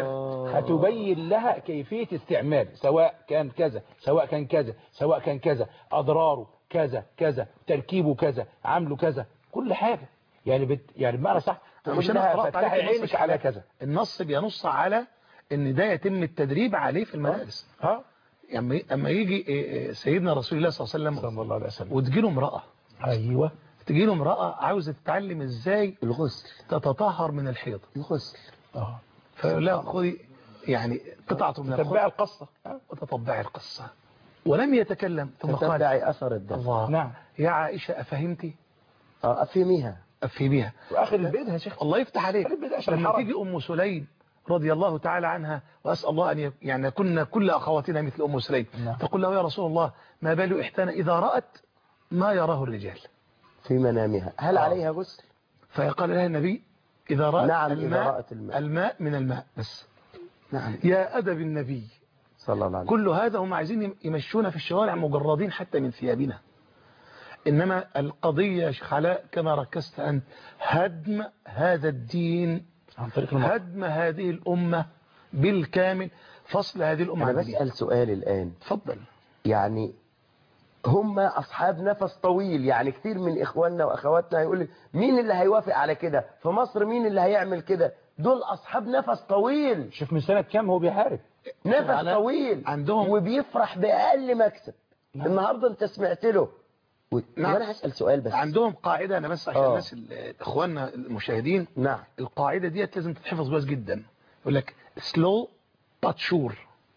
هتبين لها كيفية استعمال، سواء كان كذا سواء كان كذا سواء كان كذا، أضراره كذا كذا، تركيبه كذا، عمله كذا، كل حاجة. يعني بت يعني بمعنى صح مش انا قرأت فتح عينك على كذا. النص بينص على ان ده يتم التدريب عليه في المدارس. ها يعني اما يجي سيدنا رسول الله صلى الله عليه وسلم صلى الله عليه وسلم وتجي له امرأة، ايوه تجي له امرأة عاوزة تتعلم ازاي الغسل، تتطهر من الحيض. الغسل اه فلا خذي يعني قطعة من الخبز تتبع القصة وتتبعي القصة. ولم يتكلم ثم قال تتبعي أثر الدم. الله. نعم. يا عائشة أفهمتي؟ اه أفهميها أفهميها. وآخر البيت يا شيخ الله يفتح عليك. لما تيجي أم سليم رضي الله تعالى عنها، وأسأل الله أن يعني كنا كل أخواتنا مثل أم سليم، نعم. تقول له يا رسول الله ما بال إحدانا إذا رأت ما يراه الرجال في منامها هل آه. عليها غسل؟ فقال لها النبي إذا رأت نعم الماء, إذا رأت الماء. الماء من الماء بس. نعم. يا أدب النبي صلى الله عليه وسلم. كل هذا هم عايزين يمشونا في الشوارع مجردين حتى من ثيابنا. إنما القضية يا شيخ علاء كما ركزت أنت هدم هذا الدين عن طريق المرأة. هدم هذه الأمة بالكامل، فصل هذه الأمة. أنا بسأل سؤال الآن. تفضل. يعني هم أصحاب نفس طويل، يعني كثير من إخواننا وأخواتنا يقول لي مين اللي هيوافق على كده في مصر، مين اللي هيعمل كده؟ دول أصحاب نفس طويل. شوف من سنة كام هو بيحارب، نفس طويل عندهم وبيفرح بأقل مكسب. نعم. النهاردة أنت سمعت له و... نعم. وأنا هسأل سؤال بس. عندهم قاعدة، أنا بس عشان آه. الناس إخواننا المشاهدين، نعم. القاعدة ديت لازم تتحفظ بس جدا. يقول لك slow but sure.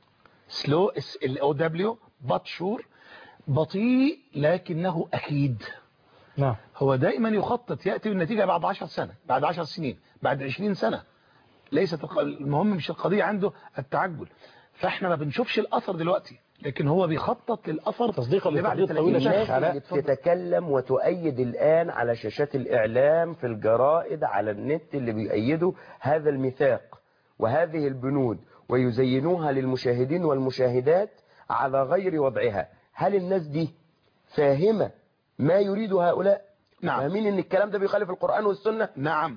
slow S L O W but sure، بطيء لكنه أكيد. نعم. هو دائما يخطط يأتي بالنتيجة بعد عشر سنة، بعد عشر سنين، بعد عشرين سنة. ليست المهم مش القضية عنده التعجل. فاحنا ما بنشوفش الأثر دلوقتي، لكن هو بيخطط للأثر تصديقا لبعد للطويلة. الناس اللي بتتكلم وتؤيد الآن على شاشات الإعلام في الجرائد على النت اللي بيؤيدوا هذا الميثاق وهذه البنود ويزينوها للمشاهدين والمشاهدات على غير وضعها، هل الناس دي فاهمة ما يريد هؤلاء؟ نعم. فاهمين ان الكلام ده بيخالف القرآن والسنة؟ نعم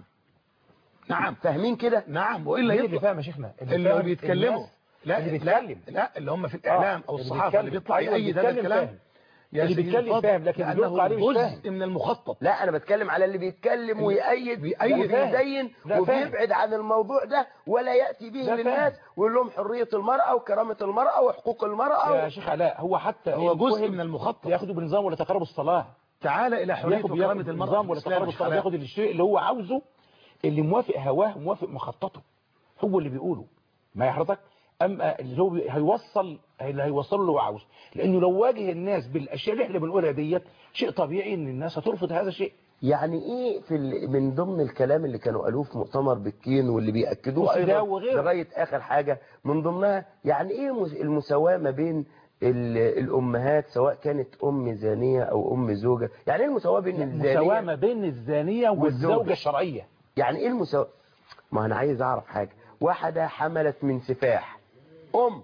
نعم فاهمين كده؟ نعم. وإلا مين اللي فاهم يا شيخنا؟ اللي هو بيتكلموا. لا اللي لا بيتكلم. لا اللي هم في الإعلام آه. أو اللي الصحافة اللي بيتكلم. بيطلع أيوة يأيد هذا بيتكلم الكلام فاهم. اللي بيتكلم فاهم لكن اللي بيلقى عليه مش فاهم. من المخطط. لا انا بتكلم على اللي بيتكلم ويأيد ويزين وبيبعد عن الموضوع ده ولا يأتي به للناس ويقول لهم حرية المرأة وكرامة المرأة وحقوق المرأة. يا شيخ علاء هو حتى هو جزء من المخطط. ياخده بنظام ولا تقرب الصلاة. تعال الى حرية وكرامة المرأة ولا تقرب الصلاة، ياخد الشيء اللي هو عاوزه اللي موافق هواه وموافق مخططه هو اللي بيقوله ما يحرطك. اما اللي هو هيوصل اللي هيوصله اللي هو عاوزه، لانه لو واجه الناس بالاشياء اللي احنا بنقولها ديت شيء طبيعي ان الناس هترفض هذا الشيء. يعني ايه في من ضمن الكلام اللي كانوا قالوه في مؤتمر بكين واللي بيأكدوه ايضا لغايه اخر حاجه من ضمنها يعني ايه المساواه ما بين الامهات سواء كانت ام زانيه او ام زوجه؟ يعني ايه المساواه بين الزانيه المساواه ما بين الزانيه والزوجه الشرعيه؟ يعني ايه المساواه؟ ما انا عايز اعرف حاجه. واحده حملت من سفاح ام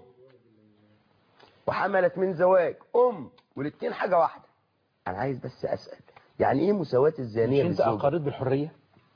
وحملت من زواج ام والاثنين حاجه واحده. انا عايز بس اسال يعني ايه مساواه الزانيه بالزوجه؟ انت اقريت بالحريه؟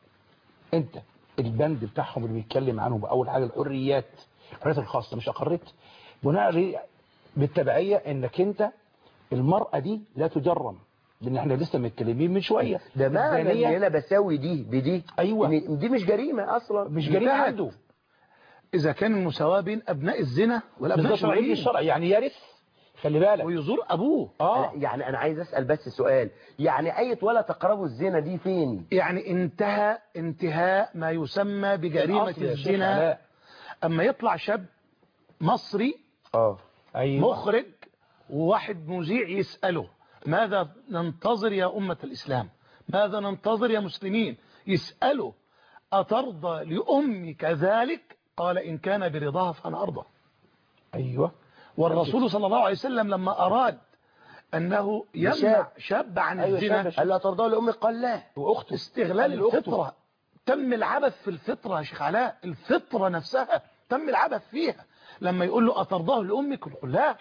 انت البند بتاعهم اللي بيتكلم عنه باول حاجه الحريات الحريات الخاصه مش اقريت؟ بناء بالتبعيه انك انت المراه دي لا تجرم، لان احنا لسه متكلمين من شويه. ده معنى ان انا بساوي دي بدي. ايوه دي مش جريمه اصلا، مش جريمه عنده إذا كان المساواة بين أبناء الزنا والأبناء الشرعيين الشرع يعني يرث خلي بالك ويزور أبوه. آه. يعني أنا عايز أسأل بس سؤال، يعني آية ولا تقربوا الزنا دي فين؟ يعني انتهى انتهاء ما يسمى بجريمة الزنا. أما يطلع شاب مصري آه. أيوة. مخرج وواحد مذيع يسأله ماذا ننتظر يا أمة الإسلام، ماذا ننتظر يا مسلمين، يسأله أترضى لأمك ذلك؟ قال إن كان برضاها فأنا أرضى. أيوة. والرسول صلى الله عليه وسلم لما أراد أنه يمنع شاب عن أيوة الزنا قال لا ترضى لأمك قال لا. وأخته استغلال الفطرة. تم العبث في الفطرة يا شيخ علاء، الفطرة نفسها تم العبث فيها. لما يقول له أترضاه لأمك يقول لا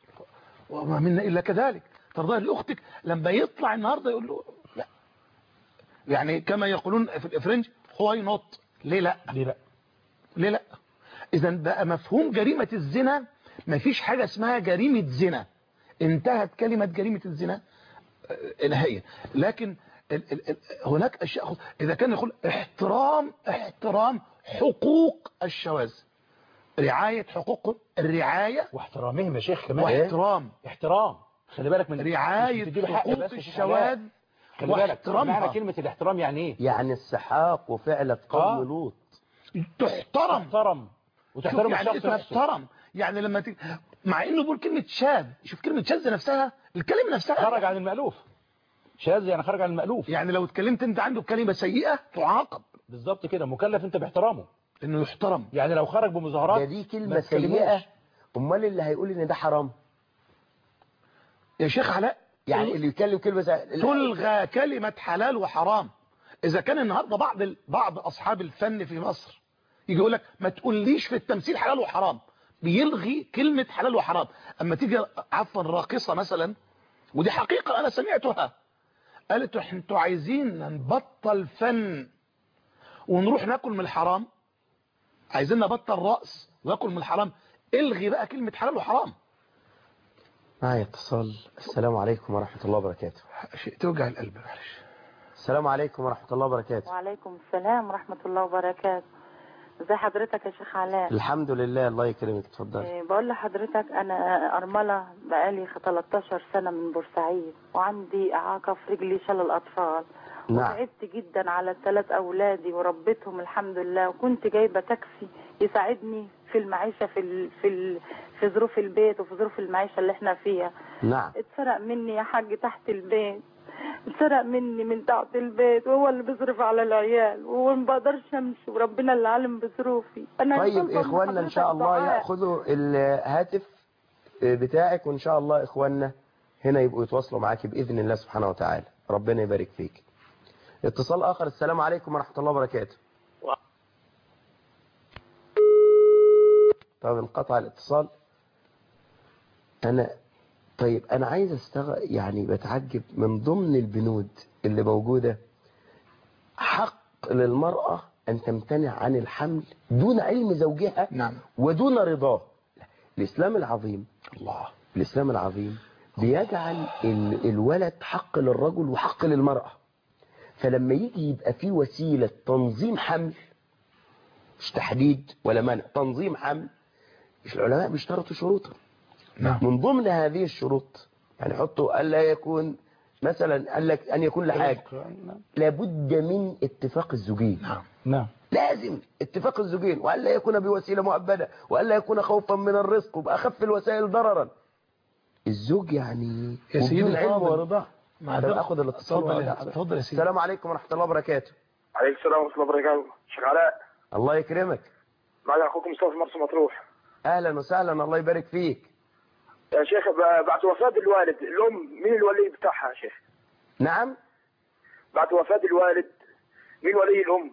وما منا إلا كذلك، ترضاه لأختك. لما يطلع النهاردة يقول له لا، يعني كما يقولون في الإفرنج why not؟ ليه لا؟ ليه لا؟ ليه لا؟ إذا بقى مفهوم جريمة الزنا ما فيش حاجة اسمها جريمة زنا، انتهت كلمة جريمة الزنا نهائيا. لكن ال ال ال هناك أشياء إذا كان يقول احترام احترام حقوق الشواذ، رعاية حقوق الرعاية واحترامهم يا شيخ كمان واحترام احترام خلي بالك من رعاية حقوق الشواذ خلي بالك معنى كلمة الاحترام يعني ايه؟ يعني السحاق وفعل قوم لوط تحترم تحترم وتحترم يعني الشخص نفسه. تحترم يعني لما ت... مع انه بيقول كلمة شاذ، شوف كلمة شاذ نفسها الكلمة نفسها خرج عن المألوف. شاذ يعني خرج عن المألوف، يعني لو اتكلمت انت عنده كلمة سيئة تعاقب. بالظبط كده، مكلف انت باحترامه انه يحترم. يعني لو خرج بمظاهرات ده دي كلمة سيئة، امال اللي هيقول ان ده حرام يا شيخ علاء؟ يعني اللي يتكلم كلمة سيئة تلغى كلمة حلال وحرام. اذا كان النهارده بعض ال... بعض اصحاب الفن في مصر يجي يقول لك ما تقوليش في التمثيل حلال وحرام، بيلغي كلمة حلال وحرام. اما تيجي عفوا راقصة مثلا، ودي حقيقة انا سمعتها، قالت انتوا عايزين نبطل فن ونروح ناكل من الحرام، عايزين نبطل رقص وناكل من الحرام، الغي بقى كلمة حلال وحرام. معايا اتصال. السلام عليكم ورحمة الله وبركاته. شيء توجع القلب. معلش. السلام عليكم ورحمة الله وبركاته. وعليكم السلام ورحمة الله وبركاته. ازي حضرتك يا شيخ علاء؟ الحمد لله الله يكرمك اتفضلي. إيه بقول لحضرتك انا ارمله بقالي تلتاشر سنه من بورسعيد، وعندي اعاقه في رجلي شلل اطفال. نعم. وتعبت جدا على الثلاث اولادي وربيتهم الحمد لله، وكنت جايبه تاكسي يساعدني في المعيشه في ال في ال في ظروف البيت وفي ظروف المعيشه اللي احنا فيها. نعم. اتسرق مني يا حاج تحت البيت، اتسرق مني من تحت البيت، وهو اللي بيصرف على العيال وما بقدرش امشي، وربنا اللي عالم بظروفي. انا طيب اخواننا ان شاء الله ياخذوا الهاتف بتاعك، وان شاء الله اخواننا هنا يبقوا يتواصلوا معاكي باذن الله سبحانه وتعالى. ربنا يبارك فيك. اتصال اخر. السلام عليكم ورحمه الله وبركاته. طب انقطع الاتصال. انا طيب انا عايز استغ يعني بتعجب من ضمن البنود اللي موجودة حق للمرأة ان تمتنع عن الحمل دون علم زوجها. نعم. ودون رضاه. الاسلام العظيم الله الاسلام العظيم بيجعل ال- الولد حق للرجل وحق للمرأة. فلما يجي يبقى في وسيلة تنظيم حمل، مش تحديد ولا منع، تنظيم حمل، مش العلماء بيشترطوا شروطا. نعم. من ضمن هذه الشروط يعني حطوا ألا يكون مثلا قال لك أن يكون لحاجة لابد من اتفاق الزوجين. نعم. نعم. لازم اتفاق الزوجين، وألا يكون بوسيلة مؤبدة، وألا يكون خوفا من الرزق، وبأخف الوسائل ضررا. الزوج يعني يا سيدي وبدون علم الفاضل، ورضا. مع طب ذلك اخد الاتصال. اتفضل يا- اتفضل يا سيدي. السلام عليكم ورحمة الله وبركاته. عليكم السلام ورحمة الله وبركاته. شيخ علاء. الله يكرمك. معنا أخوكم مصطفى مرسى مطروح. أهلا وسهلا، الله يبارك فيك. يا شيخ ب- بعد وفاة الوالد الأم مين الولي بتاعها يا شيخ؟ نعم. بعد وفاة الوالد مين ولي الأم؟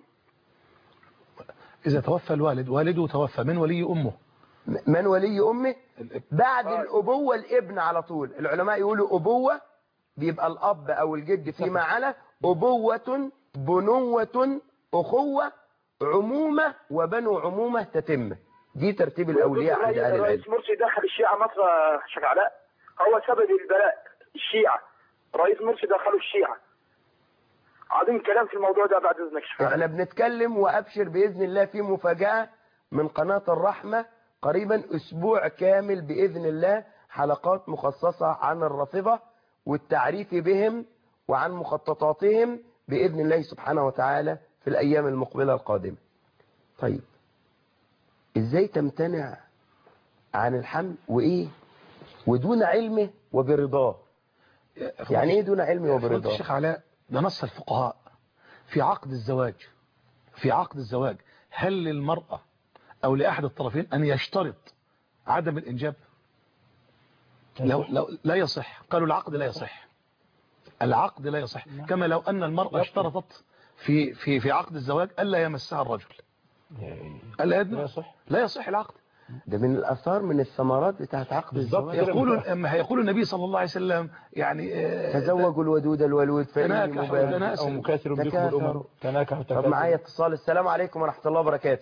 إذا توفى الوالد، والده توفى، من ولي أمه؟ من ولي أمه؟ بعد الأبوة الابن على طول. العلماء يقولوا أبوة بيبقى الأب أو الجد فيما على، أبوة، بنوة، أخوة، عمومة، وبنو عمومة تتم. دي ترتيب الأولياء عند أهل العلم. رئيس مرسي دخل الشيعة مصر يا شيخ علاء، هو سبب البلاء الشيعة. رئيس مرسي دخلوا الشيعة. عظيم كلام في الموضوع ده بعد إذنك شيخ علاء. احنا بنتكلم، وأبشر بإذن الله في مفاجأة من قناة الرحمة قريبا، أسبوع كامل بإذن الله، حلقات مخصصة عن الرافضة والتعريف بهم وعن مخططاتهم بإذن الله سبحانه وتعالى في الأيام المقبلة القادمة. طيب إزاي تمتنع عن الحمل وإيه ودون علمه وبرضاه؟ يعني إيه دون علمه وبرضاه؟ الشيخ علاء، ده نص الفقهاء في عقد الزواج. في عقد الزواج هل للمرأة أو لأحد الطرفين أن يشترط عدم الإنجاب؟ لو لو لا يصح، قالوا العقد لا يصح. العقد لا يصح، كما لو أن المرأة اشترطت في في في عقد الزواج ألا يمسها الرجل. ألا يدنى؟ لا يصح، لا يصح العقد. ده من الآثار، من الثمرات بتاعت عقد الزواج. يقول أما يقول النبي صلى الله عليه وسلم يعني تزوجوا الودود الودود فإني مبارك أو مكاثر بكم الأمم تناكحوا. طب معايا اتصال. السلام عليكم ورحمة الله وبركاته.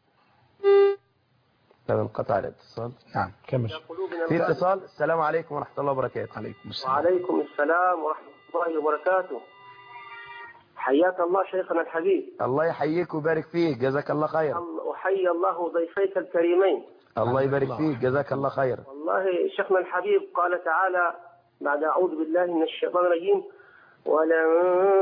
طب انقطع الاتصال. نعم كمل. في اتصال. السلام عليكم ورحمة الله وبركاته. عليكم السلام. وعليكم السلام ورحمة الله وبركاته. حياك الله شيخنا الحبيب. الله يحييك ويبارك فيك، جزاك الله خير. وحي الله ضيفيك الكريمين. الله يبارك فيك، جزاك الله خير. والله شيخنا الحبيب قال تعالى بعد أعوذ بالله من الشيطان الرجيم: ولن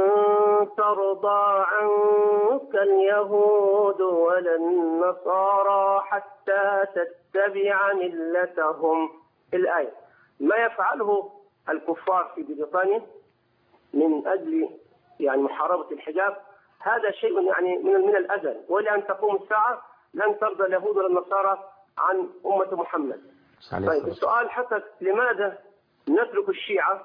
ترضى عنك اليهود ولا النصارى حتى تتبع ملتهم. الآية. ما يفعله الكفار في بريطانيا من أجل يعني محاربة الحجاب هذا شيء يعني من من الأزل، ولأن تقوم الساعة لن ترضى اليهود ولا النصارى عن أمة محمد. طيب السؤال حتى لماذا نترك الشيعة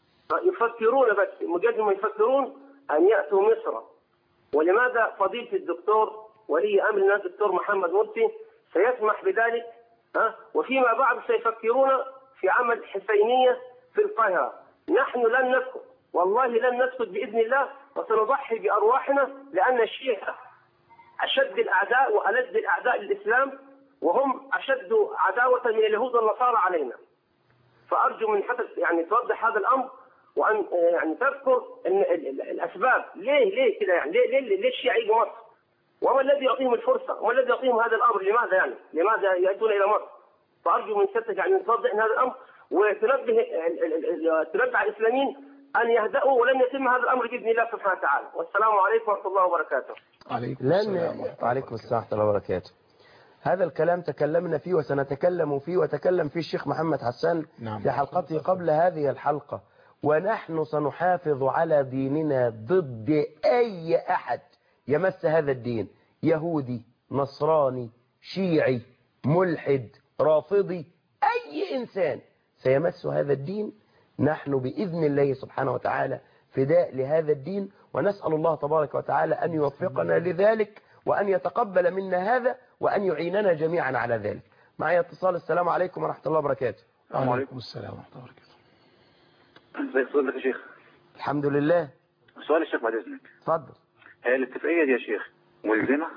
يفكرون بس مجرد ما يفكرون أن يأتوا مصر؟ ولماذا فضيلة الدكتور ولي أمر الناس الدكتور محمد مرسي سيسمح بذلك؟ ها؟ وفيما بعد سيفكرون في عمل حسينية في القاهرة. نحن لن نسكت، والله لن نسكت بإذن الله، وسنضحي بأرواحنا، لأن الشيعة أشد الأعداء وألد الأعداء للإسلام، وهم أشد عداوة من اليهود والنصارى علينا. فأرجو من حتى يعني توضح هذا الأمر، وأن يعني تذكر إن الأسباب ليه ليه كده يعني ليه ليه ليه الشيعة يجوا مصر؟ وما الذي يعطيهم الفرصة؟ وما الذي يعطيهم هذا الأمر؟ لماذا يعني؟ لماذا يأتون إلى مصر؟ فأرجو من سيادتك يعني توضح هذا الأمر، وتنبه تنبه الإسلاميين أن يهدأوا، ولن يتم هذا الأمر بإذن الله سبحانه وتعالى. والسلام عليكم ورحمة الله وبركاته. عليكم السلام. وعليكم السلام ورحمة الله وبركاته. هذا الكلام تكلمنا فيه وسنتكلم فيه، وتكلم فيه الشيخ محمد حسان نعم. في حلقته قبل هذه الحلقة. ونحن سنحافظ على ديننا ضد أي أحد يمس هذا الدين، يهودي، نصراني، شيعي، ملحد، رافضي، أي إنسان سيمس هذا الدين. نحن بإذن الله سبحانه وتعالى فداء لهذا الدين، ونسأل الله تبارك وتعالى أن يوفقنا لذلك، وأن يتقبل منا هذا، وأن يعيننا جميعا على ذلك. معي اتصال. السلام عليكم ورحمة الله وبركاته. وعليكم السلام ورحمة الله وبركاته. ازيك صدق يا شيخ؟ الحمد لله. سؤال الشيخ بعد اذنك. اتفضل. هي الاتفاقية دي يا شيخ ملزمة؟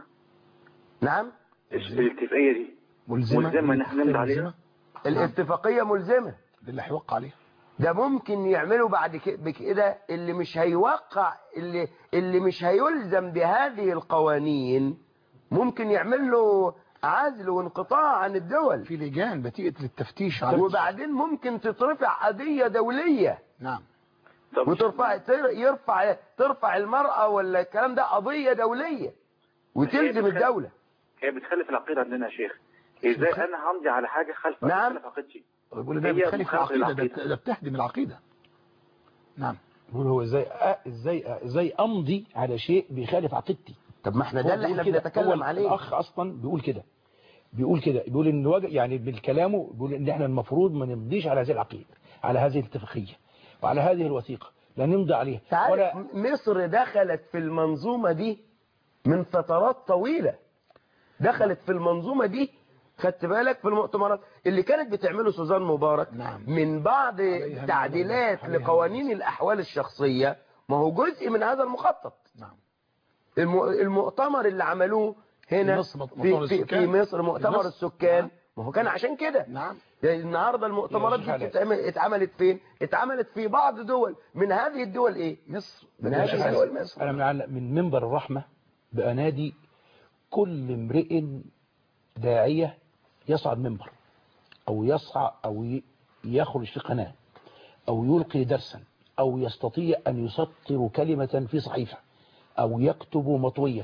نعم. الاتفاقية دي ملزمة ملزمة ان احنا نمضي عليها؟ الاتفاقية ملزمة اللي هيوقع عليها. ده ممكن يعملوا بعد كده اللي مش هيوقع اللي اللي مش هيلزم بهذه القوانين ممكن يعمل له عزل وانقطاع عن الدول. في لجان بتيجي للتفتيش على وبعدين ممكن تترفع قضية دولية. نعم. وترفع يرفع ترفع المرأة ولا الكلام ده قضية دولية وتلزم الدولة. هي بتخالف العقيدة عندنا يا شيخ. ازاي انا همضي على حاجة خلف نعم. عقيدتي؟ بيقول ده بتخالف العقيدة، ده بتهدم العقيدة. نعم. بيقول هو ازاي ازاي ازاي امضي على شيء بيخالف عقيدتي؟ طب ما احنا ده اللي احنا بنتكلم عليه. الاخ اصلا بيقول كده بيقول كده بيقول ان وجه يعني بالكلامه بيقول ان احنا المفروض ما نمضيش على هذه العقيدة، على هذه الاتفاقية وعلى هذه الوثيقة، لا نمضي عليها. ولا مصر دخلت في المنظومة دي من فترات طويلة، دخلت في المنظومة دي. خدت بالك في المؤتمرات اللي كانت بتعمله سوزان مبارك نعم. من بعض تعديلات لقوانين الأحوال الشخصية، ما هو جزء من هذا المخطط. نعم. المؤتمر اللي عملوه هنا في, في, في مصر مؤتمر السكان، نعم. ما هو كان عشان كده. نعم. يعني النهارده المؤتمرات دي اتعملت فين؟ اتعملت في بعض دول. من هذه الدول ايه؟ مصر. من هذه الدول مصر. انا من منبر الرحمة بأنادي كل امرئ داعية يصعد منبر او يصعد او يخرج في قناة او يلقي درسا او يستطيع ان يسطر كلمة في صحيفة او يكتب مطوية،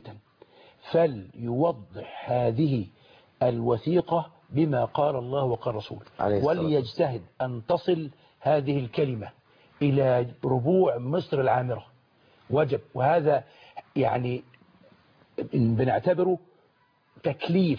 فليوضح هذه الوثيقة بما قال الله وقال رسوله، وليجتهد أن تصل هذه الكلمة إلى ربوع مصر العامرة. وجب. وهذا يعني بنعتبره تكليف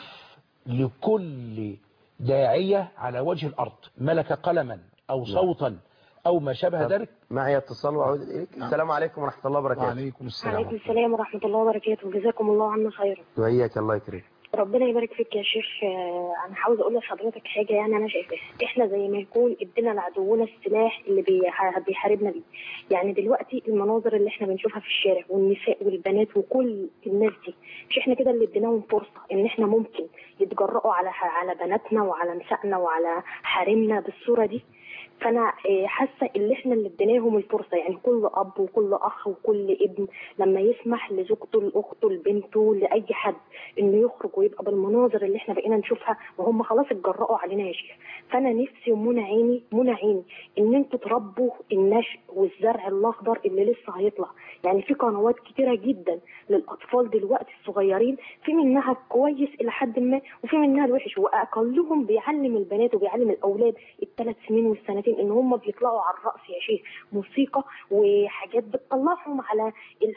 لكل داعية على وجه الأرض ملك قلما أو صوتا أو ما شابه ذلك. معي اتصال وأعود إليك. السلام عليكم ورحمة الله وبركاته. وعليكم السلام. وعليكم السلام ورحمة الله وبركاته. جزاكم الله عنا خيرا. وإياك الله يكرمك. ربنا يبارك فيك يا شيخ. انا عاوز اقول لحضرتك حاجه، يعني انا شايفاها احنا زي ما يكون ادينا لعدونا السلاح اللي بيحاربنا بيه. يعني دلوقتي المناظر اللي احنا بنشوفها في الشارع والنساء والبنات وكل الناس دي، مش احنا كده اللي اديناهم فرصه ان احنا ممكن يتجرأوا على على بناتنا وعلى نسائنا وعلى حريمنا بالصوره دي؟ فانا حاسه ان احنا اللي اديناهم الفرصه. يعني كل اب وكل اخ وكل ابن لما يسمح لزوجته لاخته لبنته لاي حد انه يخرج ويبقى بالمناظر اللي احنا بقينا نشوفها، وهم خلاص اتجرأوا علينا يا شيخ. فانا نفسي ومنى عيني منى عيني ان انتوا تربوا النشء والزرع الاخضر اللي لسه هيطلع. يعني في قنوات كتيره جدا للاطفال دلوقتي الصغيرين، في منها كويس الى حد ما وفي منها الوحش، واقلهم بيعلم البنات وبيعلم الاولاد الثلاث سنين والسنتين ان هم بيطلعوا على الرأس يا شيخ موسيقى وحاجات بتطلعهم على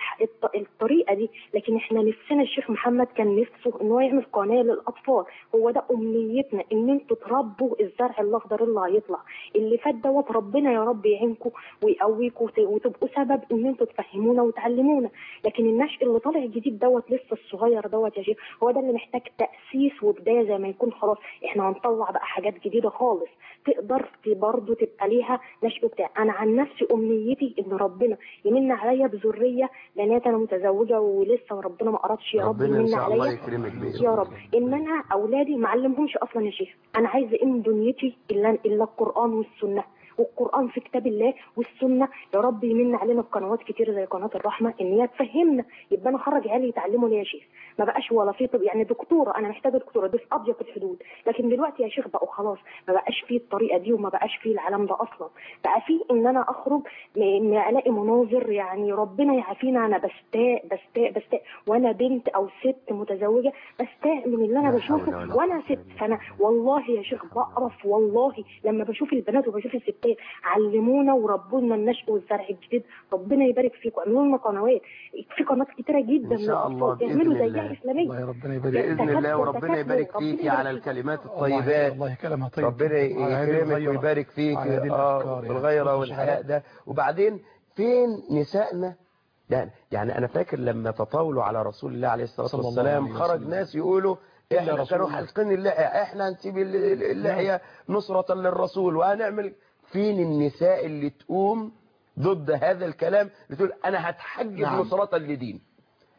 الطريقة دي. لكن احنا نفسنا الشيخ محمد كان نفسه ان هو يعمل قناة للاطفال. هو ده امنيتنا، ان انتوا تربوا الزرع الاخضر اللي هيطلع. اللي فات دوت ربنا يا رب يعينكم ويقويكم وتبقوا سبب ان انتوا تفهمونا وتعلمونا. لكن النشء اللي طالع جديد دوت لسه الصغير دوت يا شيخ هو ده اللي محتاج تأسيس وبداية. زي ما يكون خلاص احنا هنطلع بقى حاجات جديدة خالص تقدر برضه تبقى ليها نشء بتاع. انا عن نفسي امنيتي ان ربنا يمن عليا بذريه بنات، انا متزوجه ولسه وربنا ما قرضش يا رب يمن عليا يا رب ان انا اولادي ما علمهمش اصلا يا شيخ. انا عايزه ان دنيتي الا الا القران والسنه، والقرآن في كتاب الله والسنة. يا رب يمن علينا بقنوات كتير زي قناة الرحمة ان هي تفهمنا، يبقى انا اخرج عيالي يتعلموا ليه يا شيخ. ما بقاش ولا في طب يعني دكتورة، انا محتاجة دكتورة دي في اضيق الحدود. لكن دلوقتي يا شيخ بقوا خلاص ما بقاش فيه الطريقة دي وما بقاش فيه العالم ده اصلا. بقى فيه ان انا اخرج ما الاقي مناظر، يعني ربنا يعافينا. انا بستاء بستاء بستاء وانا بنت او ست متزوجة بستاء من اللي انا بشوفه وانا ست. فانا والله يا شيخ بقرف والله لما بشوف البنات وبشوف الستات. علمونا وربونا النشء والزرع الجديد. ربنا يبارك فيكم. اعملوا لنا قنوات، في قنوات كتيره جدا ان شاء الله اعملوا زيها اسلاميه. الله ربنا يبارك باذن الله، وربنا يبارك فيكي على الكلمات الطيبات. الله كلامها طيب. ربنا يكرمك ويبارك فيكي اه الغيره والحياء ده. وبعدين فين نسائنا؟ يعني انا فاكر لما تطاولوا على رسول الله عليه الصلاه والسلام خرج ناس يقولوا احنا كانوا حالقين اللحيه، احنا هنسيب اللحيه نصره للرسول وهنعمل. فين النساء اللي تقوم ضد هذا الكلام بتقول انا هتحجب نعم. نصرة لدين؟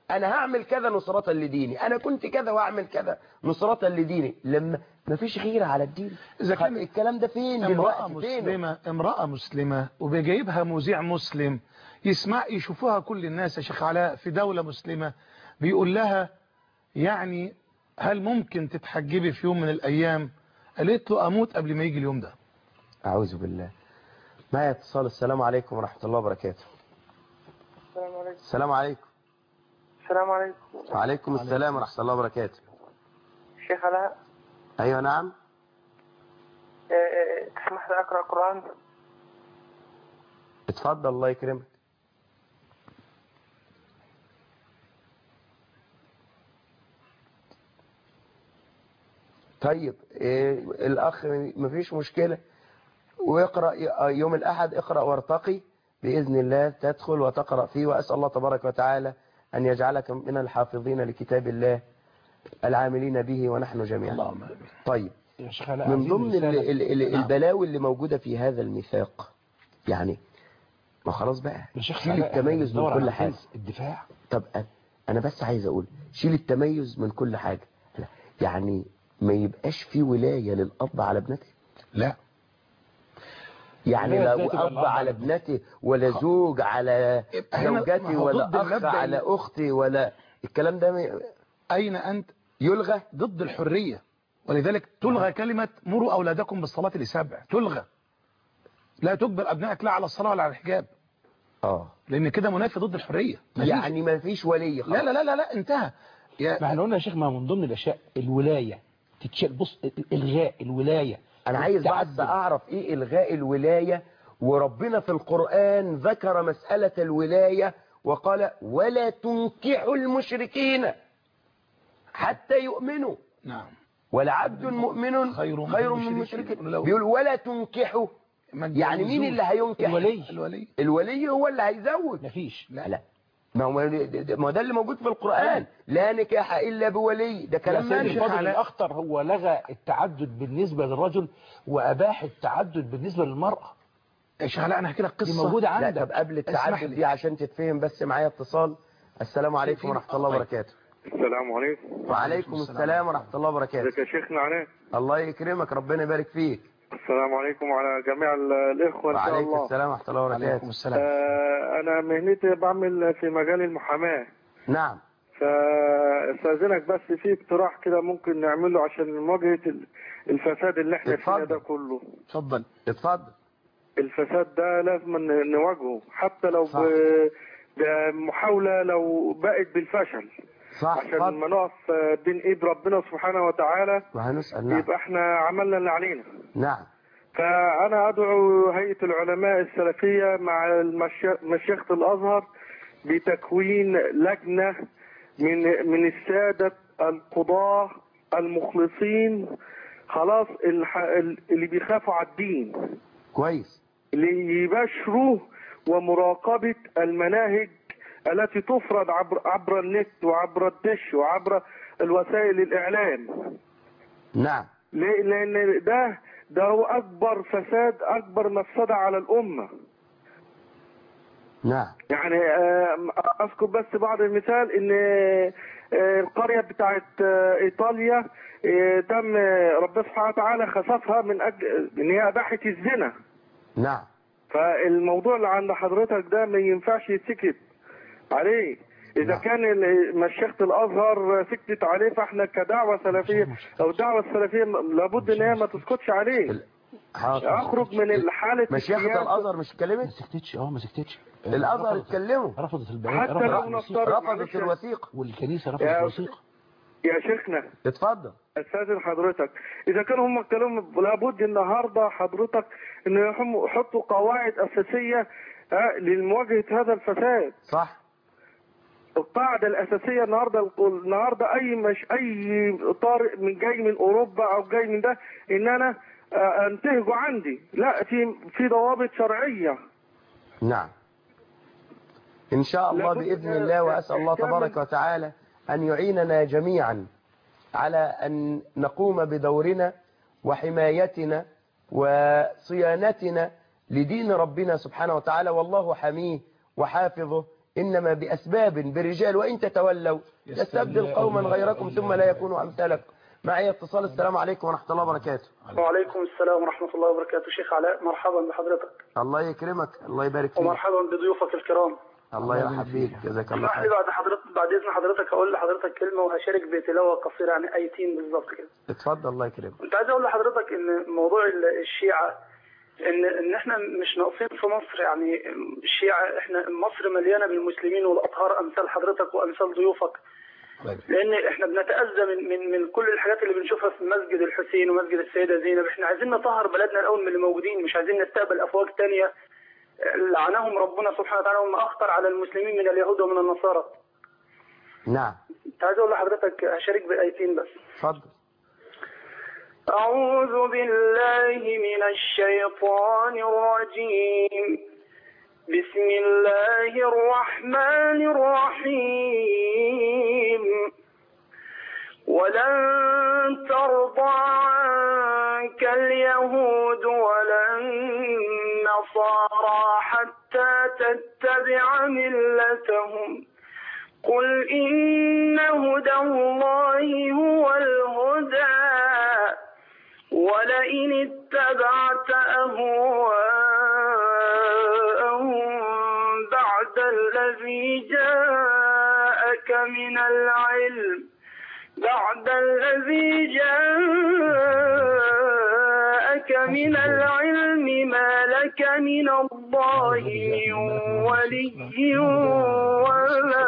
انا هعمل كذا نصرة لديني، انا كنت كذا واعمل كذا نصرة لديني. لما ما فيش غيرة على الدين، إذا كان الكلام ده فين امرأة دلوقتي؟ مسلمة امرأة مسلمة وبيجيبها مذيع مسلم يسمع يشوفوها كل الناس يا شيخ علاء في دولة مسلمة، بيقول لها يعني هل ممكن تتحجبي في يوم من الأيام؟ قالت له أموت قبل ما يجي اليوم ده. أعوذ بالله. معي اتصال. السلام عليكم ورحمة الله وبركاته. السلام عليكم. السلام عليكم. السلام عليكم. وعليكم السلام ورحمة الله وبركاته. شيخ علاء. أيوة نعم. تسمح لي أقرأ قرآن؟ اتفضل الله يكرمك. طيب إيه الأخ مفيش مشكلة، ويقرأ يوم الأحد اقرأ وارتقي بإذن الله، تدخل وتقرأ فيه، وأسأل الله تبارك وتعالى أن يجعلك من الحافظين لكتاب الله العاملين به ونحن جميعا. اللهم آمين. طيب من ضمن ال ال ال البلاوي اللي موجودة في هذا الميثاق، يعني ما خلاص بقى شيل التميز من كل حاجة. الدفاع. طب أنا بس عايز أقول شيل التميز من كل حاجة، يعني ما يبقاش في ولاية للأب على ابنته. لا يعني لا أب على ابنته ولا زوج على زوجتي ولا أخ على أختي ولا الكلام ده م... أين أنت؟ يلغى ضد الحرية، ولذلك تلغى كلمة مروا أولادكم بالصلاة لسبع، تلغى. لا تجبر أبنائك لا على الصلاة ولا على الحجاب. اه لأن كده منافي ضد الحرية. يعني ما فيش ولي خلاص. لا لا لا لا انتهى. ما احنا قلنا يا شيخ ما من ضمن الأشياء الولاية تتشال. بص الغاء الولاية. أنا عايز بس أعرف إيه إلغاء الولاية، وربنا في القرآن ذكر مسألة الولاية وقال ولا تنكحوا المشركين حتى يؤمنوا. نعم. ولعبد مؤمن خير, خير من مشرك. بيقول ولا تنكحوا، يعني مين اللي هينكح؟ الولي. الولي الولي هو اللي هيزوج. مفيش. لا لا ما هو ده اللي موجود في القرآن، لا نكاح إلا بولي. ده كلام ماشي. الأخطر هو لغى التعدد بالنسبة للرجل وأباح التعدد بالنسبة للمرأة. يا شيخ لا أنا هحكي لك قصة موجودة عندك. لا طب قبل التعدد دي عشان تتفهم بس معايا اتصال. السلام عليكم ورحمة الله وبركاته. السلام عليكم. وعليكم السلام ورحمة الله وبركاته. ازيك يا شيخنا علاء؟ الله يكرمك، ربنا يبارك فيك. السلام عليكم وعلى جميع الإخوة إن شاء الله. وعليكم السلام ورحمة الله وبركاته. وعليكم السلام. آه أنا مهنتي بعمل في مجال المحاماة. نعم. فاستاذنك بس في اقتراح كده ممكن نعمله عشان مواجهة الفساد اللي احنا فيه ده كله. اتفضل. اتفضل. الفساد ده لازم نواجهه حتى لو صح. بمحاولة لو بقت بالفشل. صح. عشان ما نقف بين ايد ربنا سبحانه وتعالى وهنسأل. نعم. يبقى احنا عملنا اللي علينا. نعم. فانا ادعو هيئة العلماء السلفية مع مشيخة الازهر بتكوين لجنة من من السادة القضاة المخلصين خلاص اللي بيخافوا على الدين كويس، اللي يباشروا ومراقبة المناهج التي تفرض عبر عبر النت وعبر الدش وعبر الوسائل الإعلام. نعم. لأن ده ده هو أكبر فساد، أكبر مفسدة على الأمة. نعم. يعني أذكر بس بعض المثال إن القرية بتاعت إيطاليا تم ربنا سبحانه وتعالى خسفها من أجل إن هي أباحت الزنا. نعم. فالموضوع اللي عند حضرتك ده ما ينفعش يتسكت عليه. إذا نعم. كان مشيخة الأزهر سكتت عليه فإحنا كدعوة سلفية أو الدعوة السلفية لابد إن هي ما تسكتش عليه. أخرج من الحالة. مشيخة الأزهر مش اتكلمت؟ ما سكتتش. اه ما سكتتش. الأزهر اتكلموا. رفضت البيان. حتى لو نفترض رفضت الوثيقة. والكنيسة رفضت الوثيقة. يا شيخنا اتفضل. استاذن حضرتك، اذا كانوا هم اتكلموا لابد النهارده حضرتك ان يحطوا قواعد اساسيه لمواجهه هذا الفساد. صح. القاعده الاساسيه النهارده النهارده اي مش اي طارئ من جاي من اوروبا او جاي من ده ان انا انتهجه عندي، لا في في ضوابط شرعيه. نعم. ان شاء الله باذن الله، واسال الله تبارك وتعالى أن يعيننا جميعا على أن نقوم بدورنا وحمايتنا وصيانتنا لدين ربنا سبحانه وتعالى، والله حميه وحافظه إنما بأسباب برجال، وإن تتولوا يستبدل قوما غيركم ثم لا يكونوا أمثالكم. معي اتصال. السلام عليكم ورحمة الله وبركاته. وعليكم السلام ورحمة الله وبركاته. شيخ علاء، مرحبا بحضرتك. الله يكرمك، الله يبارك فيك. ومرحبا بضيوفك الكرام. الله يرحب بيك، جزاك الله اسمح خير. لي بعد حضرتك بعد إذن حضرتك أقول لحضرتك كلمة، وهشارك بتلاوة قصيرة عن آيتين بالظبط كده. اتفضل الله يكرمك. كنت عايز أقول لحضرتك إن موضوع الشيعة ان ان احنا مش ناقصين في مصر، يعني الشيعة احنا مصر مليانه بالمسلمين والاطهار امثال حضرتك وامثال ضيوفك، لان احنا بنتاذى من من من كل الحاجات اللي بنشوفها في مسجد الحسين ومسجد السيده زينب. احنا عايزين نطهر بلدنا الاول من اللي موجودين، مش عايزين نستقبل افواج ثانيه لعنهم ربنا سبحانه وتعالى وما اخطر على المسلمين من اليهود ومن النصارى. نعم. كنت عايز اقول لحضرتك هشارك بايتين بس. اتفضل. أعوذ بالله من الشيطان الرجيم. بسم الله الرحمن الرحيم. ولن ترضى عنك اليهود ولا النصارى حتى تتبع ملتهم. قل إن هدى الله هو الهدى ولئن اتبعت أهواءهم بعد الذي جاءك من العلم بعد الذي جاءك من العلم ما لك من الله من ولي ولا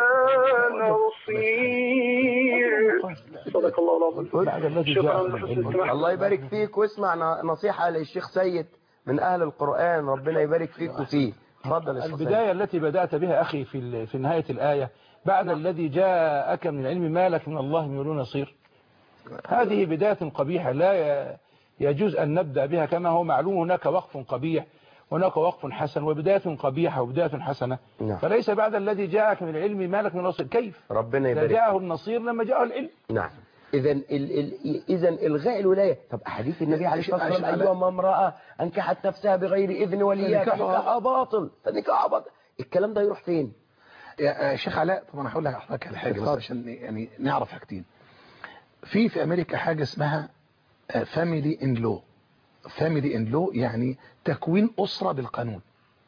نصير. صدق الله العظيم. شكرا. الله يبارك فيك. واسمع نصيحة للشيخ سيد من أهل القرآن، ربنا يبارك فيك وفيه. تفضل يا شيخ سيد. البداية التي بدأت بها أخي في في نهاية الآية، بعد الذي جاءك من العلم ما لك من الله من ولي نصير، هذه بداية قبيحة لا يجوز أن نبدأ بها. كما هو معلوم هناك وقف قبيح هناك وقف حسن، وبداية قبيحة وبداية حسنة. نعم. فليس بعد الذي جاءك من العلم ما لك من نصير. كيف؟ ربنا يبارك. جاءه النصير لما جاءه العلم. نعم. إذا ال ال إذا إلغاء الولاية. طب أحاديث النبي عليه الصلاة والسلام أيما امرأة أنكحت نفسها بغير إذن وليها فنكاحها باطل فنكاحها باطل، الكلام ده يروح فين؟ يا شيخ علاء، طبعا هقول لك حضرتك على حاجة بس عشان يعني نعرف حاجتين. في في أمريكا حاجة اسمها فاميلي إن لو. فاميلي إن لو يعني تكوين أسرة بالقانون.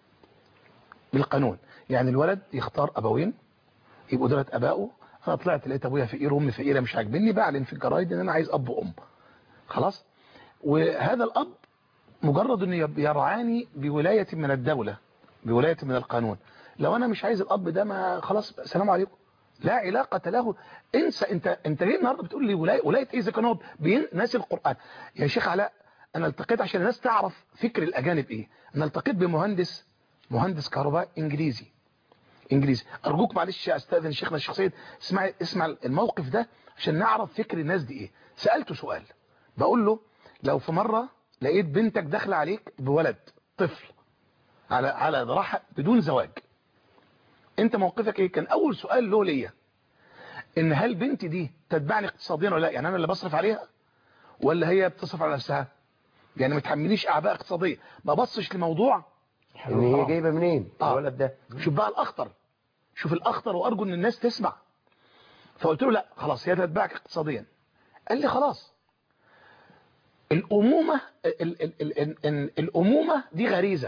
بالقانون يعني الولد يختار أبوين يبقوا دولة أبائه. أنا طلعت لقيت أبويا فقير وأمي فقيرة مش عاجبني، بعلن في الجرايد إن أنا عايز أب وأم. خلاص. وهذا الأب مجرد إنه يرعاني بولاية من الدولة، بولاية من القانون. لو أنا مش عايز الأب ده، ما خلاص السلام عليكم، لا علاقة له. انسى. انت انت ليه النهارده بتقول لي ولايه ولايه ايه اذا كان هو ناسي القرآن؟ يا شيخ علاء، انا التقيت عشان الناس تعرف فكر الاجانب ايه. انا التقيت بمهندس مهندس كهرباء انجليزي انجليزي ارجوك معلش استاذن شيخنا الشيخ سيد، اسمع اسمع الموقف ده عشان نعرف فكر الناس دي ايه. سالته سؤال، بقول له لو في مره لقيت بنتك داخله عليك بولد طفل على على ذراعها بدون زواج، انت موقفك ايه؟ كان اول سؤال له ليا ان هل بنتي دي تتبعني اقتصاديا ولا لا؟ يعني انا اللي بصرف عليها ولا هي بتصرف على نفسها؟ يعني ما تحمليش اعباء اقتصاديه. ما بصش لموضوع ان هي جايبه منين الولد ده. شوف بقى الاخطر، شوف الاخطر، وارجو ان الناس تسمع. فقلت له لا خلاص هي تتبعك اقتصاديا. قال لي خلاص الامومه ال ال ال ال الامومه دي غريزه،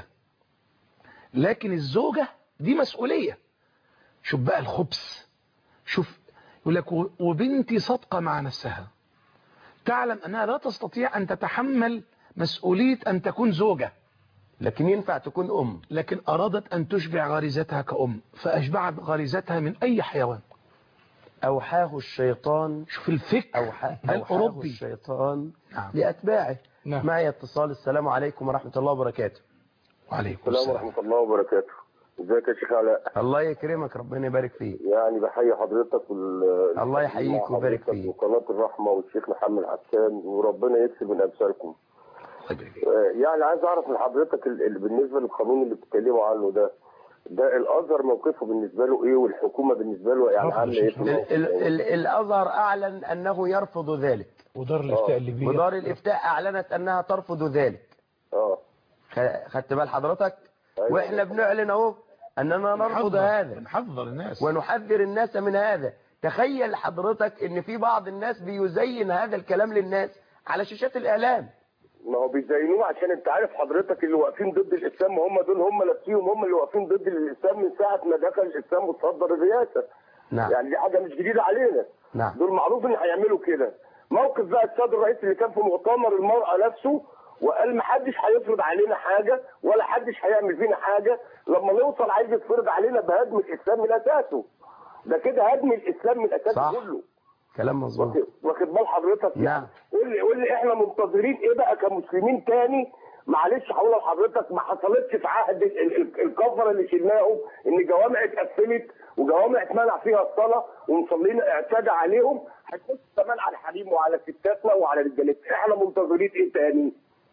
لكن الزوجه دي مسؤوليه. شوف بقى الخبث. شوف يقول لك وبنتي صادقه مع نفسها، تعلم انها لا تستطيع ان تتحمل مسؤوليه ان تكون زوجه، لكن ينفع تكون ام، لكن ارادت ان تشبع غريزتها كأم فاشبعت غريزتها من اي حيوان. اوحاه الشيطان. شوف الفكر أوحاه الاوروبي الشيطان نعم. لاتباعه. نعم. معي اتصال. السلام عليكم ورحمه الله وبركاته. وعليكم السلام ورحمه الله وبركاته. ازيك يا شيخ علاء؟ الله يكرمك، ربنا يبارك فيك. يعني بحيي حضرتك وال الله يحييك ويبارك فيك، وقناه الرحمه والشيخ محمد حسان، وربنا يكسب من امثالكم. يعني عايز اعرف من حضرتك اللي بالنسبه للقانون اللي بتتكلموا عنه ده، ده الازهر موقفه بالنسبه له ايه والحكومه بالنسبه له يعني عامله ايه؟ الازهر اعلن انه يرفض ذلك، ودار الافتاء الليبيه ودار الافتاء اعلنت انها ترفض ذلك. اه خدت بال حضرتك؟ أيوة. واحنا بنعلن اهو أننا نرفض هذا، نحذر الناس ونحذر الناس من هذا. تخيل حضرتك ان في بعض الناس بيزين هذا الكلام للناس على شاشات الإعلام. ما هو بيزينوه عشان انت عارف حضرتك اللي واقفين ضد الاسلام هم دول، هم نفسهم هم اللي واقفين ضد الاسلام من ساعه ما دخل الاسلام وتصدر الرئاسه. نعم. يعني دي حاجه مش جديده علينا. نعم. دول معروف ان هيعملوا كده. موقف بقى السيد الرئيس اللي كان في مؤتمر المراه نفسه وقال ما حدش هيفرض علينا حاجه ولا حدش هيعمل فينا حاجه، لما نوصل عايز يفرض علينا بهدم الاسلام من اساسه. ده كده هدم الاسلام من اساسه صح. كله. كلام مظبوط. واخد بال حضرتك؟ نعم. قول لي قول لي احنا منتظرين ايه بقى كمسلمين تاني؟ معلش هقول لحضرتك ما حصلتش في عهد ال- ال- الكفره اللي شلناهم ان جوامع اتقفلت وجوامع اتمنع فيها الصلاه ومصلين اعتدى عليهم، هتبص كمان على الحريم وعلى ستاتنا وعلى رجالتنا. احنا منتظرين ايه تاني؟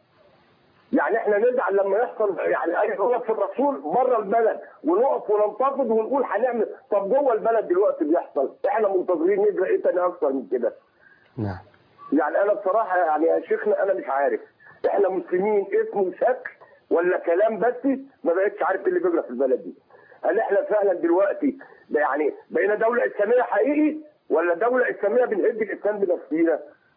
يعني احنا نزعل لما يحصل يعني اي غلط في الرسول بره البلد ونقف وننتقد ونقول هنعمل، طب جوه البلد دلوقتي بيحصل، احنا منتظرين نجرى ايه تاني اكتر من كده؟ نعم. يعني انا بصراحه يعني يا شيخنا انا مش عارف احنا مسلمين اسم وشكل ولا كلام بس، ما بقتش عارف اللي بيجرى في البلد دي. هل احنا فعلا دلوقتي يعني بقينا دوله اسلاميه حقيقي ولا دوله اسلاميه بنهد الاسلام بنفسنا؟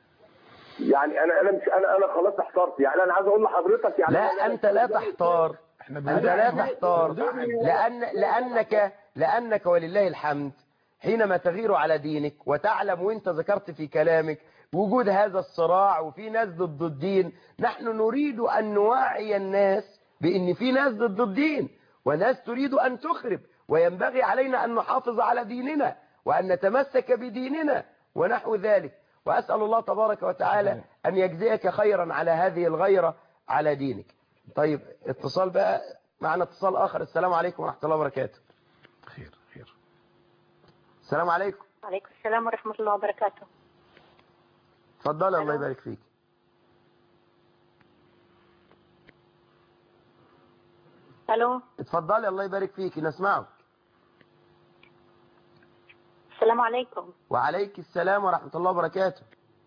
يعني انا انا مش انا انا خلاص احترت. يعني انا عايز اقول لحضرتك يعني لا أنت لا تحتار، أنت لا تحتار، لأن لأنك لأنك ولله الحمد حينما تغير على دينك وتعلم، وانت ذكرت في كلامك وجود هذا الصراع وفي ناس ضد الدين، نحن نريد أن نوعي الناس بأن في ناس ضد الدين وناس تريد أن تخرب، وينبغي علينا أن نحافظ على ديننا وأن نتمسك بديننا ونحو ذلك. وأسأل الله تبارك وتعالى أن يجزيك خيرا على هذه الغيرة على دينك. طيب اتصال بقى معنا، اتصال آخر. السلام عليكم ورحمة الله وبركاته. خير خير. السلام عليكم. وعليكم السلام ورحمة الله وبركاته. اتفضلي الله يبارك فيك. ألو. اتفضلي الله يبارك فيك، نسمعك. السلام عليكم. وعليك السلام ورحمة الله وبركاته.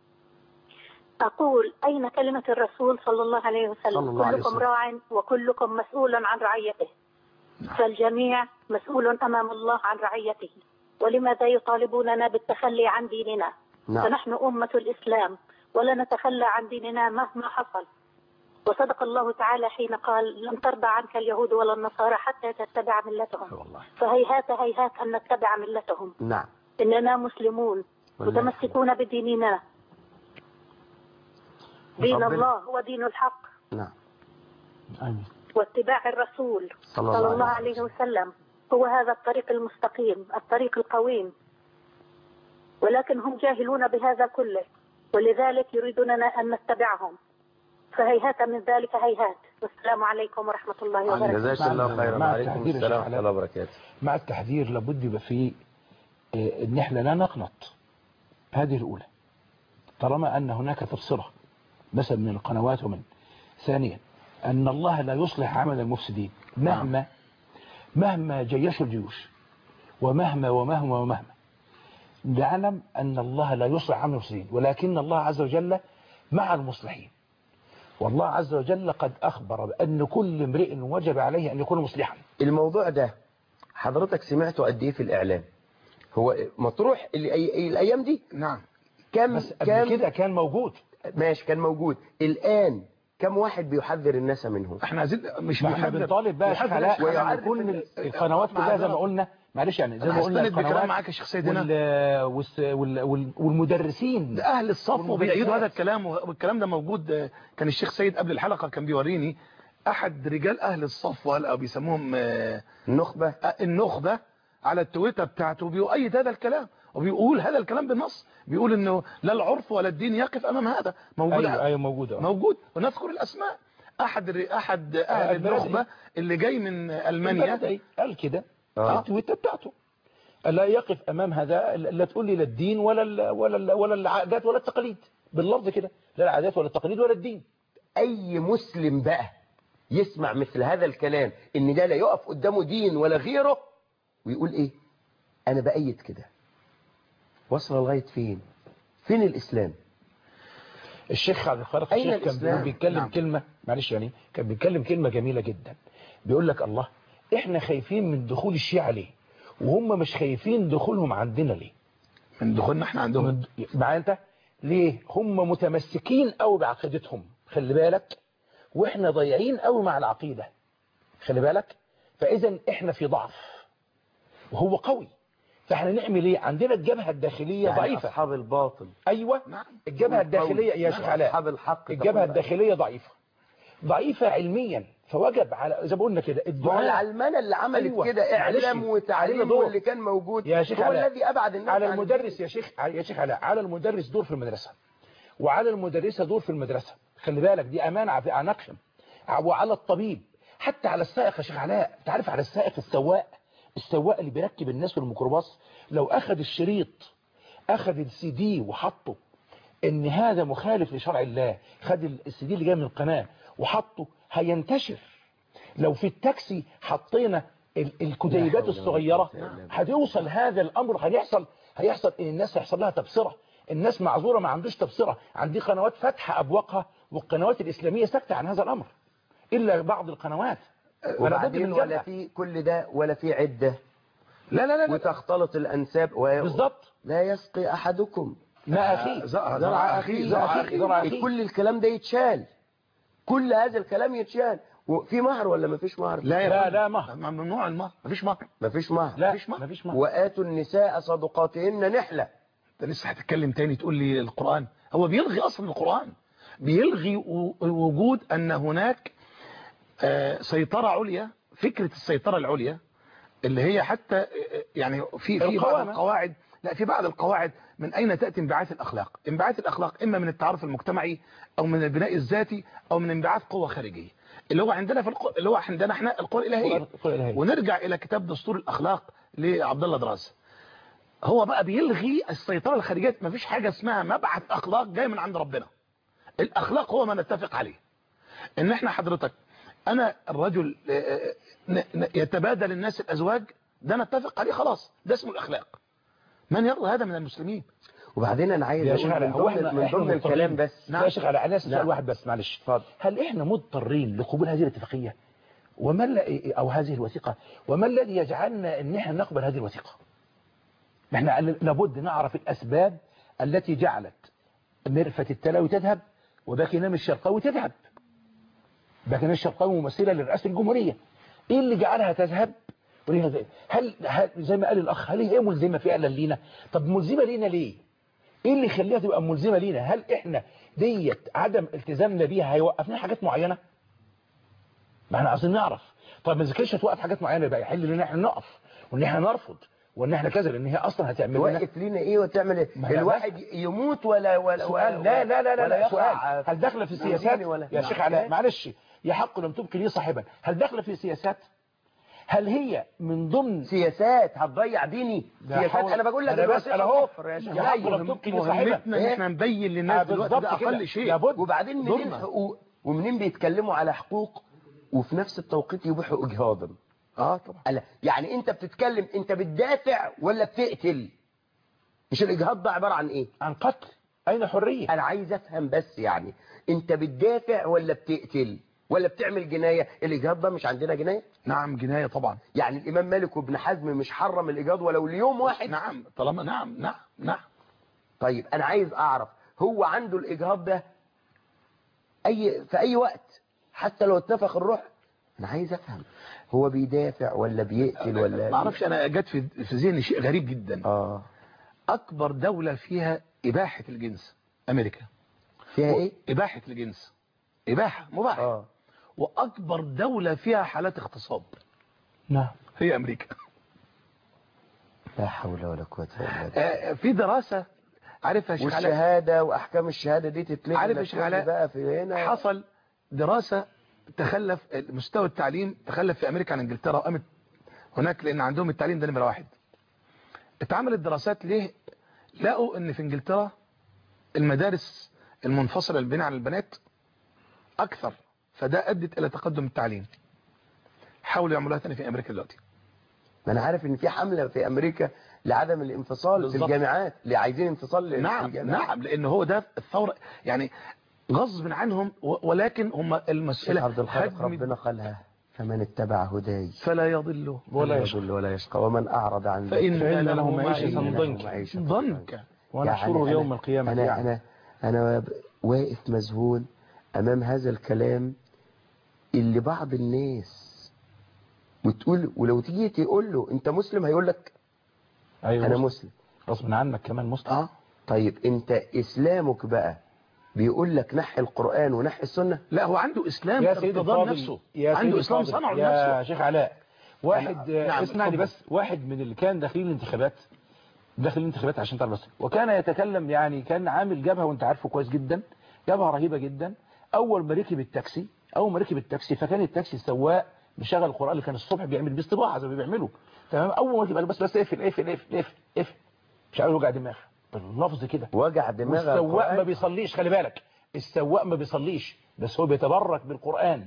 أقول أين كلمة الرسول صلى الله عليه وسلم؟ صلى الله عليه كلكم وسلم. راع وكلكم مسؤول عن رعيته، فالجميع مسؤول أمام الله عن رعيته، ولماذا يطالبوننا بالتخلي عن ديننا؟ نعم. فنحن أمة الإسلام ولا نتخلى عن ديننا مهما حصل. وصدق الله تعالى حين قال لن ترضى عنك اليهود ولا النصارى حتى تتبع ملتهم. فهيهات هيهات أن نتبع ملتهم. نعم. إننا مسلمون متمسكون بديننا. دين الله هو دين الحق. نعم. آمين. واتباع الرسول صلى صلى الله الله عليه عليه وسلم هو هذا الطريق المستقيم، الطريق القويم، ولكن هم جاهلون بهذا كله، ولذلك يريدوننا أن نتبعهم، فهيهات من ذلك هيهات. والسلام عليكم ورحمة الله وبركاته. جزاك الله خيرا. مع وعليكم التحذير السلام يا ورحمة الله وبركاته. مع التحذير لابد يبقى فيه آه، ان احنا لا نقنط. هذه الاولى طالما ان هناك تبصرة مثلا من القنوات. ومن ثانيا ان الله لا يصلح عمل المفسدين مهما مهما جيشوا الجيوش ومهما ومهما ومهما. نعلم ان الله لا يصلح عمل المفسدين، ولكن الله عز وجل مع المصلحين. والله عز وجل قد أخبر بأن كل امرئ وجب عليه أن يكون مصلحا. الموضوع ده حضرتك سمعته قد ايه في الإعلام؟ هو مطروح الأيام دي؟ نعم. كم بس قبل كم كده كان موجود. ماشي كان موجود. الآن كم واحد بيحذر الناس منه؟ احنا عايزين مش احنا بنطالب بقى حلقات ويكون القنوات كلها زي ما قلنا، معلش يعني زي ما قلنا القنوات معاك يا شيخ سيد هنا وال... وال... وال... والمدرسين اهل الصف وبيأيدوا هذا الكلام، والكلام ده موجود. كان الشيخ سيد قبل الحلقة كان بيوريني احد رجال اهل الصف وهلا بيسموهم النخبة النخبة على التويتر بتاعته بيؤيد هذا الكلام وبيقول هذا الكلام بالنص، بيقول انه لا العرف ولا الدين يقف امام هذا. موجود ايوه ايوه موجود موجود. ونذكر الاسماء. احد احد اهل النخبة اللي جاي من المانيا قال كده في التويتر بتاعته لا يقف امام هذا. لا تقول لي لا الدين ولا ال ولا ال ولا العادات ولا التقاليد، باللفظ كده، لا العادات ولا التقاليد ولا الدين. اي مسلم بقى يسمع مثل هذا الكلام ان ده لا يقف قدامه دين ولا غيره ويقول ايه انا بأيد كده، وصل لغاية فين؟ فين الاسلام؟ الشيخ عبد الخالق الشيخ كان بيتكلم نعم. كلمة معلش يعني كان بيتكلم كلمة جميلة جدا. بيقول لك الله احنا خايفين من دخول الشيعة ليه وهم مش خايفين دخولهم عندنا ليه؟ من دخولنا احنا عندهم. معايا انت ليه؟ هم متمسكين قوي بعقيدتهم، خلي بالك، واحنا ضايعين قوي مع العقيدة، خلي بالك. فاذا احنا في ضعف وهو قوي، فاحنا نعمل ايه؟ عندنا الجبهة الداخلية يعني ضعيفة. اصحاب الباطل. ايوه نعم. الجبهة الداخلية يا شيخ علاء، اصحاب الحق الجبهة الداخلية ضعيفة، ضعيفة علميا، فوجب على زي ما قلنا كده الدعاء. العلمانة اللي عملت أيوة. كده اعلام وتعليم واللي كان موجود يا شيخ هو علاء. الذي ابعد الناس على عن المدرس يا شيخ يا شيخ علاء، على المدرس دور في المدرسة، وعلى المدرسة دور في المدرسة، خلي بالك دي امانة في اعناقهم، وعلى الطبيب، حتى على السائق يا شيخ علاء. انت عارف على السائق السواق السواق اللي بيركب الناس في الميكروباص، لو اخذ الشريط اخذ السي دي وحطه ان هذا مخالف لشرع الله، خد السي دي اللي جاي من القناة وحطه، هينتشر. لو في التاكسي حطينا الكتيبات الصغيرة هتوصل هذا الامر، هيحصل هيحصل ان الناس هيحصل لها تبصرة. الناس معذورة ما عندوش تبصرة، عندي قنوات فاتحة ابواقها والقنوات الاسلامية ساكتة عن هذا الامر الا بعض القنوات. وبعدين ولا في كل ده ولا في عدة، لا لا لا وتختلط الانساب و... بالظبط. لا يسقي احدكم ما اخي زرع اخي زرع اخي كل الكلام ده يتشال، كل هذا الكلام يتشال. في مهر ولا ما فيش مهر؟ لا لا لا مهر، ممنوع المهر، ما فيش مهر، ما فيش مهر، لا ما فيش مهر. وآتوا النساء صدقاتهن نحلة. انت لسه هتتكلم تاني تقول لي القرآن هو بيلغي اصلا، القرآن بيلغي وجود ان هناك سيطرة عليا، فكرة السيطرة العليا اللي هي حتى يعني في في بعض القواعد، لا في بعض القواعد من أين تأتي انبعاث الأخلاق؟ انبعاث الأخلاق إما من التعارف المجتمعي أو من البناء الذاتي أو من انبعاث قوة خارجية، اللي هو عندنا في القو... اللي هو عندنا احنا القوة الإلهية. ونرجع إلى كتاب دستور الأخلاق لعبد الله دراز، هو بقى بيلغي السيطرة الخارجية. ما فيش حاجة اسمها مبعث أخلاق جاي من عند ربنا، الأخلاق هو ما نتفق عليه. إن احنا حضرتك أنا الرجل يتبادل الناس الأزواج، ده نتفق عليه خلاص، ده اسمه الأخلاق. من يرضى هذا من المسلمين؟ وبعدين انا عايز اقول من ضمن, من ضمن الكلام بس نعم. يا شيخ على انا سؤال واحد بس معلش، هل احنا مضطرين لقبول هذه الاتفاقية وما او هذه الوثيقة، وما الذي يجعلنا ان احنا نقبل هذه الوثيقة؟ احنا لابد نعرف الاسباب التي جعلت مرفة التلاوي تذهب وباكنام الشرقاوي تذهب. باكنام الشرقاوي ممثلة لرئاسة الجمهورية، ايه اللي جعلها تذهب؟ هل, هل زي ما قال الاخ هل هي ملزمة فعلا لينا؟ طب ملزمة لينا ليه؟ ايه اللي يخليها تبقى ملزمة لينا؟ هل احنا ديت عدم التزامنا بيها هيوقفنا حاجات معينة؟ ما احنا عايزين نعرف. طب ما ذكرش توقف حاجات معينة يبقى يحل لنا احنا نقف وان احنا نرفض وان احنا كذا، لان هي اصلا هتعمل لنا توقف لنا ايه وتعمل ايه؟ الواحد يموت ولا ولا سؤال لا لا لا لا, لا سؤال هل داخله في السياسات يا شيخ علاء؟ معلش يا حق لم تبقي لي صاحبا، هل داخله في السياسات؟ هل هي من ضمن سياسات هتضيع ديني؟ سياسات انا بقول لك دلوقتي انا اهو يا حق لم تبقي لي صاحبا، ان احنا نبين للناس دلوقتي ده اقل شيء. وبعدين منين حقوق ومنين بيتكلموا على حقوق وفي نفس التوقيت يبيحوا اجهاضا؟ اه طبعا. يعني انت بتتكلم انت بتدافع ولا بتقتل؟ مش الاجهاض ده عبارة عن ايه؟ عن قتل. اين حرية؟ انا عايز افهم بس، يعني انت بتدافع ولا بتقتل ولا بتعمل جناية؟ الاجهاض ده مش عندنا جناية؟ نعم جناية طبعا. يعني الامام مالك وابن حزم مش حرم الاجهاض ولو ليوم واحد؟ نعم طالما نعم نعم نعم. طيب انا عايز اعرف هو عنده الاجهاض ده اي في اي وقت حتى لو اتنفخ الروح؟ انا عايز افهم هو بيدافع ولا بيقتل ولا ما اعرفش. انا جت في في ذهني شيء غريب جدا. اه اكبر دولة فيها اباحة الجنس امريكا. فيها ايه؟ اباحة الجنس، اباحة مباح. اه واكبر دولة فيها حالات اغتصاب نعم هي امريكا. لا حول ولا قوة الا بالله. في دراسة عارفها يا شيخ علاء، والشهادة واحكام الشهادة دي تتلغي عارف يا شيخ علاء بقى في هنا. حصل دراسة تخلف مستوى التعليم تخلف في امريكا عن انجلترا، وقامت هناك لان عندهم التعليم ده نمرة واحد. اتعملت دراسات ليه؟ لقوا ان في انجلترا المدارس المنفصلة للبناء عن البنات اكثر، فده ادت الى تقدم التعليم. حاولوا يعملوها تاني في امريكا دلوقتي. ما انا عارف ان في حملة في امريكا لعدم الانفصال بالزبط. في الجامعات اللي عايزين انفصال نعم في الجامعات. نعم لان هو ده الثورة يعني غصب عنهم، ولكن هم المسألة عبد الخالق ربنا قالها فمن اتبع هداي فلا يضل ولا يشقى يضل ولا يشقى ومن أعرض عن فإن ذكري له معيشة معيشة ضنكا ونحشره يعني يوم أنا القيامة أنا يعني. أنا أنا واقف مذهول أمام هذا الكلام اللي بعض الناس وتقول، ولو تيجي تقول له أنت مسلم هيقول لك أيوة أنا مسلم. مسلم غصب عنك كمان مسلم. آه طيب أنت إسلامك بقى بيقول لك نحي القرآن ونحي السنة؟ لا هو عنده إسلام يا سيدي ارتضى الفاضل، نفسه، يا عنده سيدي إسلام الفاضل، صنعه يا لنفسه. شيخ علاء، واحد نعم، اسمعني اتفضل. بس، واحد من اللي كان داخلين الانتخابات داخل الانتخابات عشان تعرف بس، وكان يتكلم يعني كان عامل جبهة وانت عارفه كويس جدا، جبهة رهيبة جدا. اول ما ركب التاكسي اول ما ركب التاكسي فكان التاكسي السواق مشغل القرآن اللي كان الصبح بيعمل بيه استباحة زي ما بيعملوا تمام. اول ما ركب قال بس بس اقفل اقفل اقفل اقفل اقفل مش عارف وجع دماغ باللفظ كده، وجع دماغ. والسواق ما بيصليش، خلي بالك السواق ما بيصليش بس هو بيتبرك بالقرآن،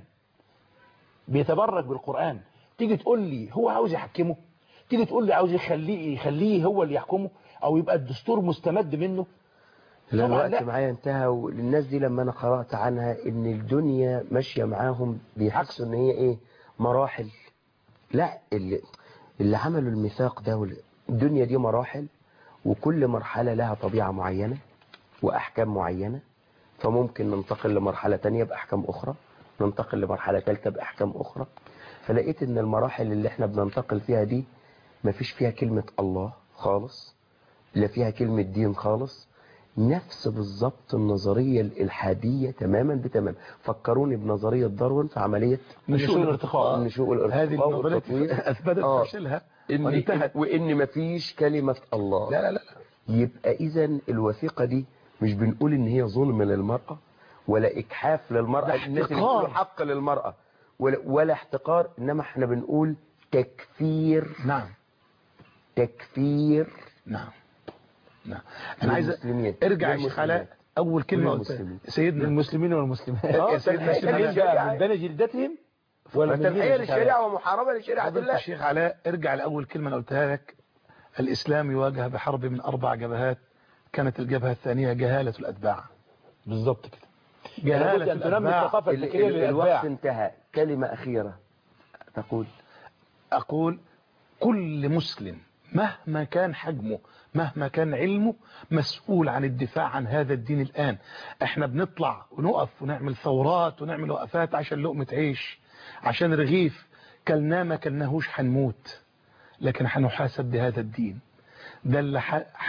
بيتبرك بالقرآن. تيجي تقول لي هو عاوز يحكمه، تيجي تقول لي عاوز يخليه يخليه هو اللي يحكمه او يبقى الدستور مستمد منه. لا طبعاً الوقت لا. معايا انتهى، والناس دي لما انا قرأت عنها ان الدنيا ماشية معاهم بيحسوا ان هي ايه مراحل. لا اللي, اللي عملوا الميثاق ده وال- الدنيا دي مراحل، وكل مرحلة لها طبيعة معينة واحكام معينة، فممكن ننتقل لمرحلة تانية باحكام اخرى، ننتقل لمرحلة ثالثة باحكام اخرى. فلقيت ان المراحل اللي احنا بننتقل فيها دي مفيش فيها كلمة الله خالص، لا فيها كلمة دين خالص، نفس بالظبط النظرية الإلحادية تماما بتمام. فكروني بنظرية داروين في عملية نشوء الارتقاء. نشوء الارتقاء هذه النظرية اثبتت آه. فشلها إن وانتهت. وإن مفيش كلمة الله. لا لا لا يبقى إذا الوثيقة دي مش بنقول إن هي ظلم للمرأة ولا إجحاف للمرأة، الناس اللي بيقولوا حق للمرأة ولا, ولا احتقار، إنما احنا بنقول تكفير. نعم تكفير. نعم نعم. انا عايز ارجع يا شيخ علاء اول كلمه قلتها سيدنا المسلمين والمسلمات اه سيدنا من بني جلدتهم ولا تنحيه للشريعه ومحاربه لشريعه الله. الشيخ علاء ارجع لاول كلمه انا قلتها لك، الاسلام يواجه بحرب من اربع جبهات، كانت الجبهه الثانيه جهاله الاتباع. بالظبط كده، جهاله الاتباع. الوقت انتهى. كلمه اخيره تقول. اقول كل مسلم مهما كان حجمه مهما كان علمه مسؤول عن الدفاع عن هذا الدين. الآن احنا بنطلع ونقف ونعمل ثورات ونعمل وقفات عشان لقمة عيش، عشان رغيف، كلنا ما كلناهوش هنموت، لكن هنحاسب بهذا الدين. ده اللي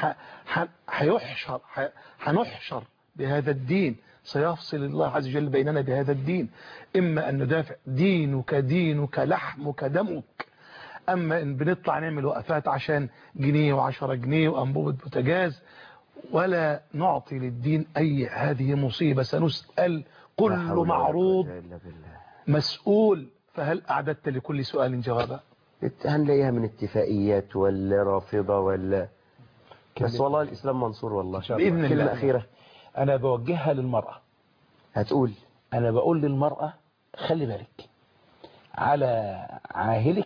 هيحشر هنحشر بهذا الدين، سيفصل الله عز وجل بيننا بهذا الدين. إما أن ندافع دينك دينك لحمك دمك، أما إن بنطلع نعمل وقفات عشان جنيه وعشرة جنيه وأنبوبة بوتاجاز ولا نعطي للدين أي، هذه مصيبة سنسأل، كل معروض مسؤول. فهل أعددت لكل سؤال جوابا؟ هنلاقيها من اتفاقيات ولا رافضة ولا بس والله الإسلام منصور والله. بإذن كلمة الله. أخيرة أنا بوجهها للمرأة. هتقول أنا بقول للمرأة خلي بالك، على عاهلك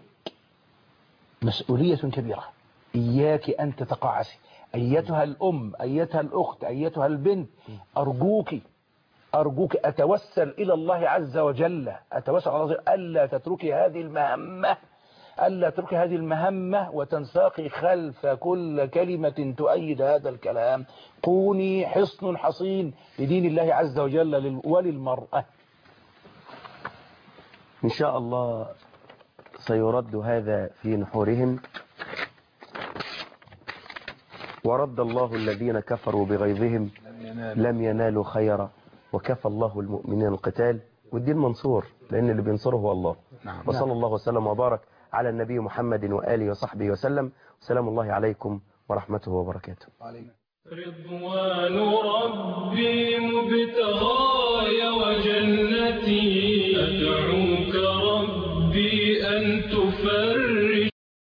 مسؤولية كبيرة، إياك أن تتقاعسي أيتها الأم أيتها الأخت أيتها البنت. أرجوك أرجوك أتوسل إلى الله عز وجل أتوسل على الله ألا تتركي هذه المهمة ألا تتركي هذه المهمة وتنساقي خلف كل كلمة تؤيد هذا الكلام. كوني حصن حصين لدين الله عز وجل وللمرأة. إن شاء الله سيرد هذا في نحورهم، ورد الله الذين كفروا بغيظهم لم ينالوا خيرا وكفى الله المؤمنين القتال، والدين منصور لأن اللي بينصره هو الله. نعم. وصلى الله وسلم وبارك على النبي محمد وآله وصحبه وسلم. سلام الله عليكم ورحمته وبركاته. رضوان ربي